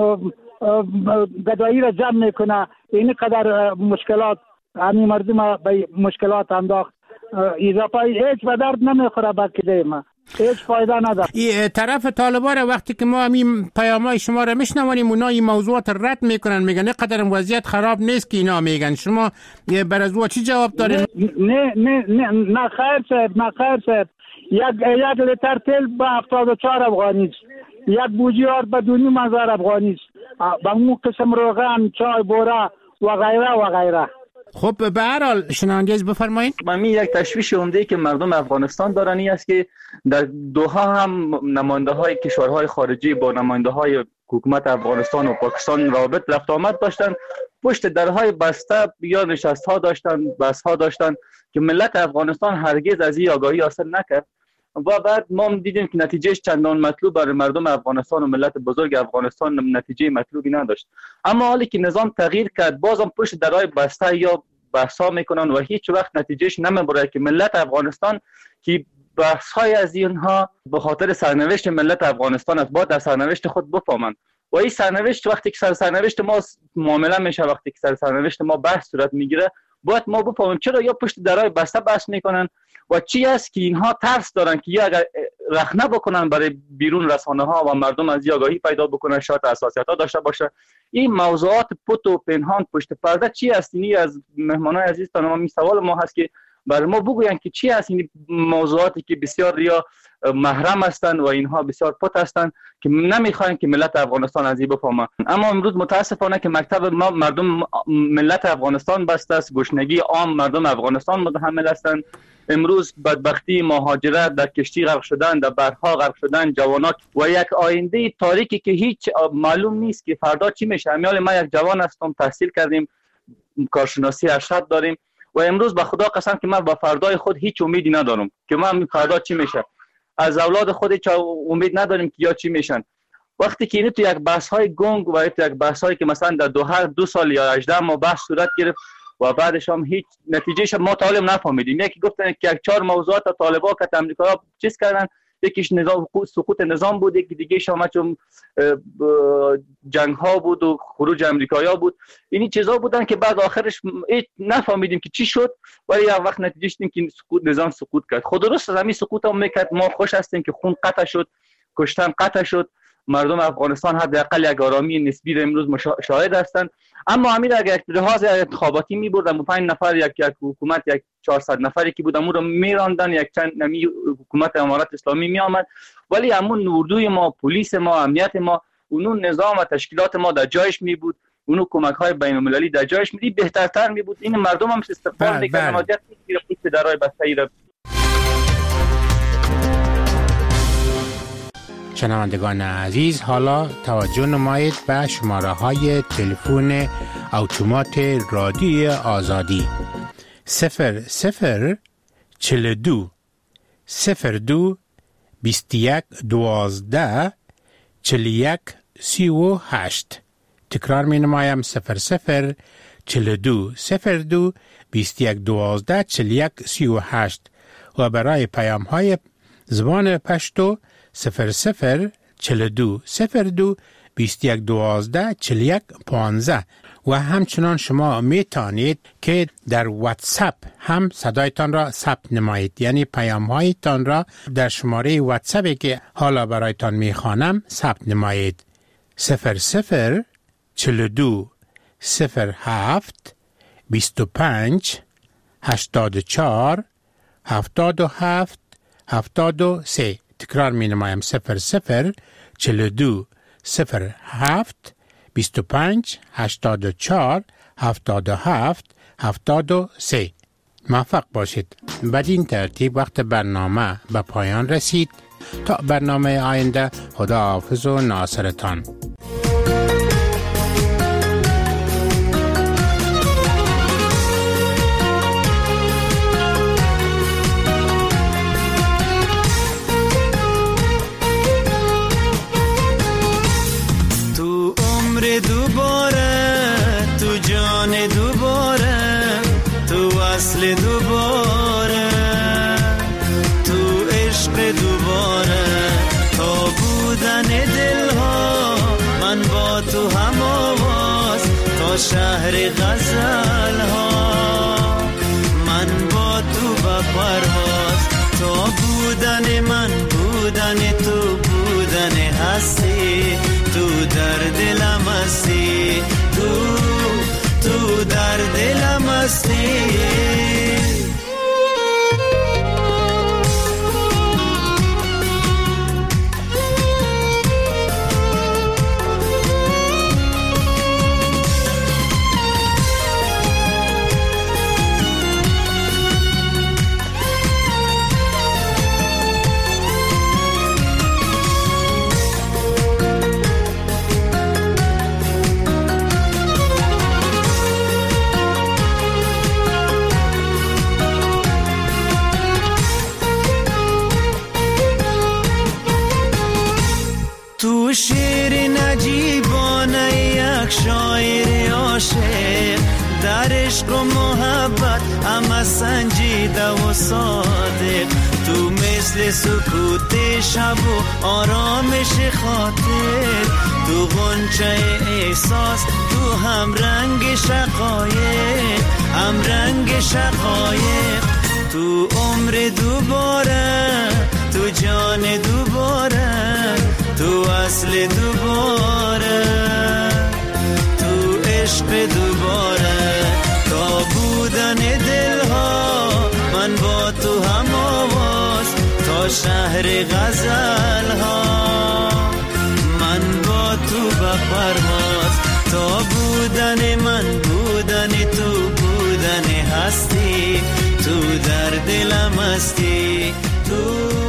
[SPEAKER 19] گدایی را جمع میکنه. این قدر مشکلات همین مردم به مشکلات انداخت. اضافه هیچ به درد نمیخوره بکیده ما، هیچ فایده نداره.
[SPEAKER 3] این طرف طالبان وقتی که ما همین پیامای شما را میشنوانیم اونا این موضوعات رد میکنن، میگن نه قدر وضعیت خراب نیست که اینا میگن. شما بر از چی جواب دارین؟
[SPEAKER 19] نه خیر صاحب، یک لیتر تیل به 74 افغانی است، یک بوجی آرد به 2,500 افغانی است، با اون قسم روغن، چای، بوره و غیره.
[SPEAKER 3] خب به هر حال شنوندگیز بفرمایید.
[SPEAKER 22] من یک تشویش عمده که مردم افغانستان دارن این است که در دوحه هم نماینده های کشورهای خارجی با نماینده های حکومت افغانستان و پاکستان رابط رفت آمد داشتن، پشت درهای بسته یا نشست ها داشتن، بحث ها داشتن که ملت افغانستان هرگز از این آگاهی حاصل نکرد و بعد ما دیدیم که نتیجهش چندان مطلوب برای مردم افغانستان و ملت بزرگ افغانستان نتیجه مطلوبی نداشت. اما حالی که نظام تغییر کرد، بازم پشت درهای بسته یا بحثا میکنن و هیچ وقت نتیجهش نمیبره که ملت افغانستان که بحث‌های از اینها به خاطر سرنوشت ملت افغانستان است، باید در سرنوشت خود بفهمند و این سرنوشت وقتی که سرنوشت ما معامله میشه، وقتی که سرنوشت ما بحث صورت میگیره، باید ما بفهمیم چرا یا پشت درای بسته بحث میکنن و چی است که اینها ترس دارن که یا اگر رخنه بکنن برای بیرون رسانه ها و مردم از آگاهی پیدا بکنن، شاید حساسیت ها داشته باشه. این موضوعات پت و پنهان پشت پرده چی است؟ اینی از مهمانان عزیز تا سوال ما هست که برای ما بگوین که چی است این موضوعاتی که بسیار ریا محرم هستند و اینها بسیار پت هستند که نمیخواین که ملت افغانستان از این بفهمه. اما امروز متاسفانه که مکتب ما مردم ملت افغانستان بسته است، گشنگی عام مردم افغانستان متحمل هستند. امروز بدبختی، مهاجرت، در کشتی غرق شدن، در بحرها غرق شدن جوانان و یک آینده تاریکی که هیچ معلوم نیست که فردا چی میشه. امیال ما یک جوان هستم، تحصیل کردیم، کارشناسی ارشد داریم و امروز به خدا قسم که من با فردای خود هیچ امیدی ندارم که من فردا چی میشه. از اولاد خود هیچ امید نداریم که یا چی میشن. وقتی که اینو تو یک بحث‌های گنگ و تو یک بحث‌هایی که مثلا در 2 سال یا 18 ماه بحث صورت گرفت و بعدش هم هیچ نتیجهش ما طالب نفهمیدیم. یکی گفتن که 4 موضوعات طالبا که امریکا چیز کردن، یکیش نظام سقوط نظام بود، یکی دیگه شما چون جنگ ها بود و خروج امریکایا بود. اینی چیزا بودن که بعد آخرش نفهمیدیم که چی شد، ولی یک وقت نتیجهش این که نظام سقوط کرد. خود درست از همین سقوط هم میکرد. ما خوش هستیم که خون قطع شد، کشتن قطع شد، مردم افغانستان حداقل یک آرامی نسبی را امروز شاهد هستند. اما همین اگر یک لحاظ انتخاباتی می‌بردن 5 نفر یک حکومت 400 نفری که بودن اون رو میراندن، یک چند نمی حکومت امارات اسلامی میآمد، ولی همون اردوی ما، پلیس ما، امنیت ما، اون نظام و تشکیلات ما در جایش می بود، اون کمک‌های بین‌المللی در جایش می بود، بهترتر می بود. این مردم هم استقبال می‌کردن، حاجت نیست که درای بسته‌ای را.
[SPEAKER 3] شنوندگان عزیز، حالا توجه نمایید به شماره‌های تلفن اتومات رادیوی آزادی 00 42 02 21 12 41 38. تکرار می نمایم 00 42 02 21 12 41 38 و برای پیام های زبان پشتو 00 42 02 21 12 41 15 و همچنان شما می توانید که در واتساپ هم صدایتان را ثبت نمایید، یعنی پیام هایتان را در شماره واتساپی که حالا برایتان می خوانم ثبت نمایید 00 42 07 25 84 77 73. تکرار می نمایم 00 42 07 25 84 77 73. موفق باشید. بدین ترتیب وقت برنامه به پایان رسید. تا برنامه آینده، خدا حافظ و ناصرتان.
[SPEAKER 1] دوباره تو عشق دوباره تا بودن دلها، من با تو هم آواز تا شهر غزل ها، من با تو با پرواز تا بودن من، بودن تو، بودن هستی، تو در دلم هستی، تو در دلم هستی. تو شیر نجیبانه یک شاعر عاشق در عشق و محبت همه سنجیده و صادق، تو مثل سکوت شب و آرامش خاطر، تو غنچه احساس، تو هم رنگ شقایق، هم رنگ شقایق، تو عمر دوباره، تو جان دوباره، تو اصل دوباره، تو عشق دوباره، تا بودن دلها من با تو هم آواز، تا شهر غزل ها من با تو به پرواز، تا بودن من بودن تو بودن هستی، تو در دلم هستی تو.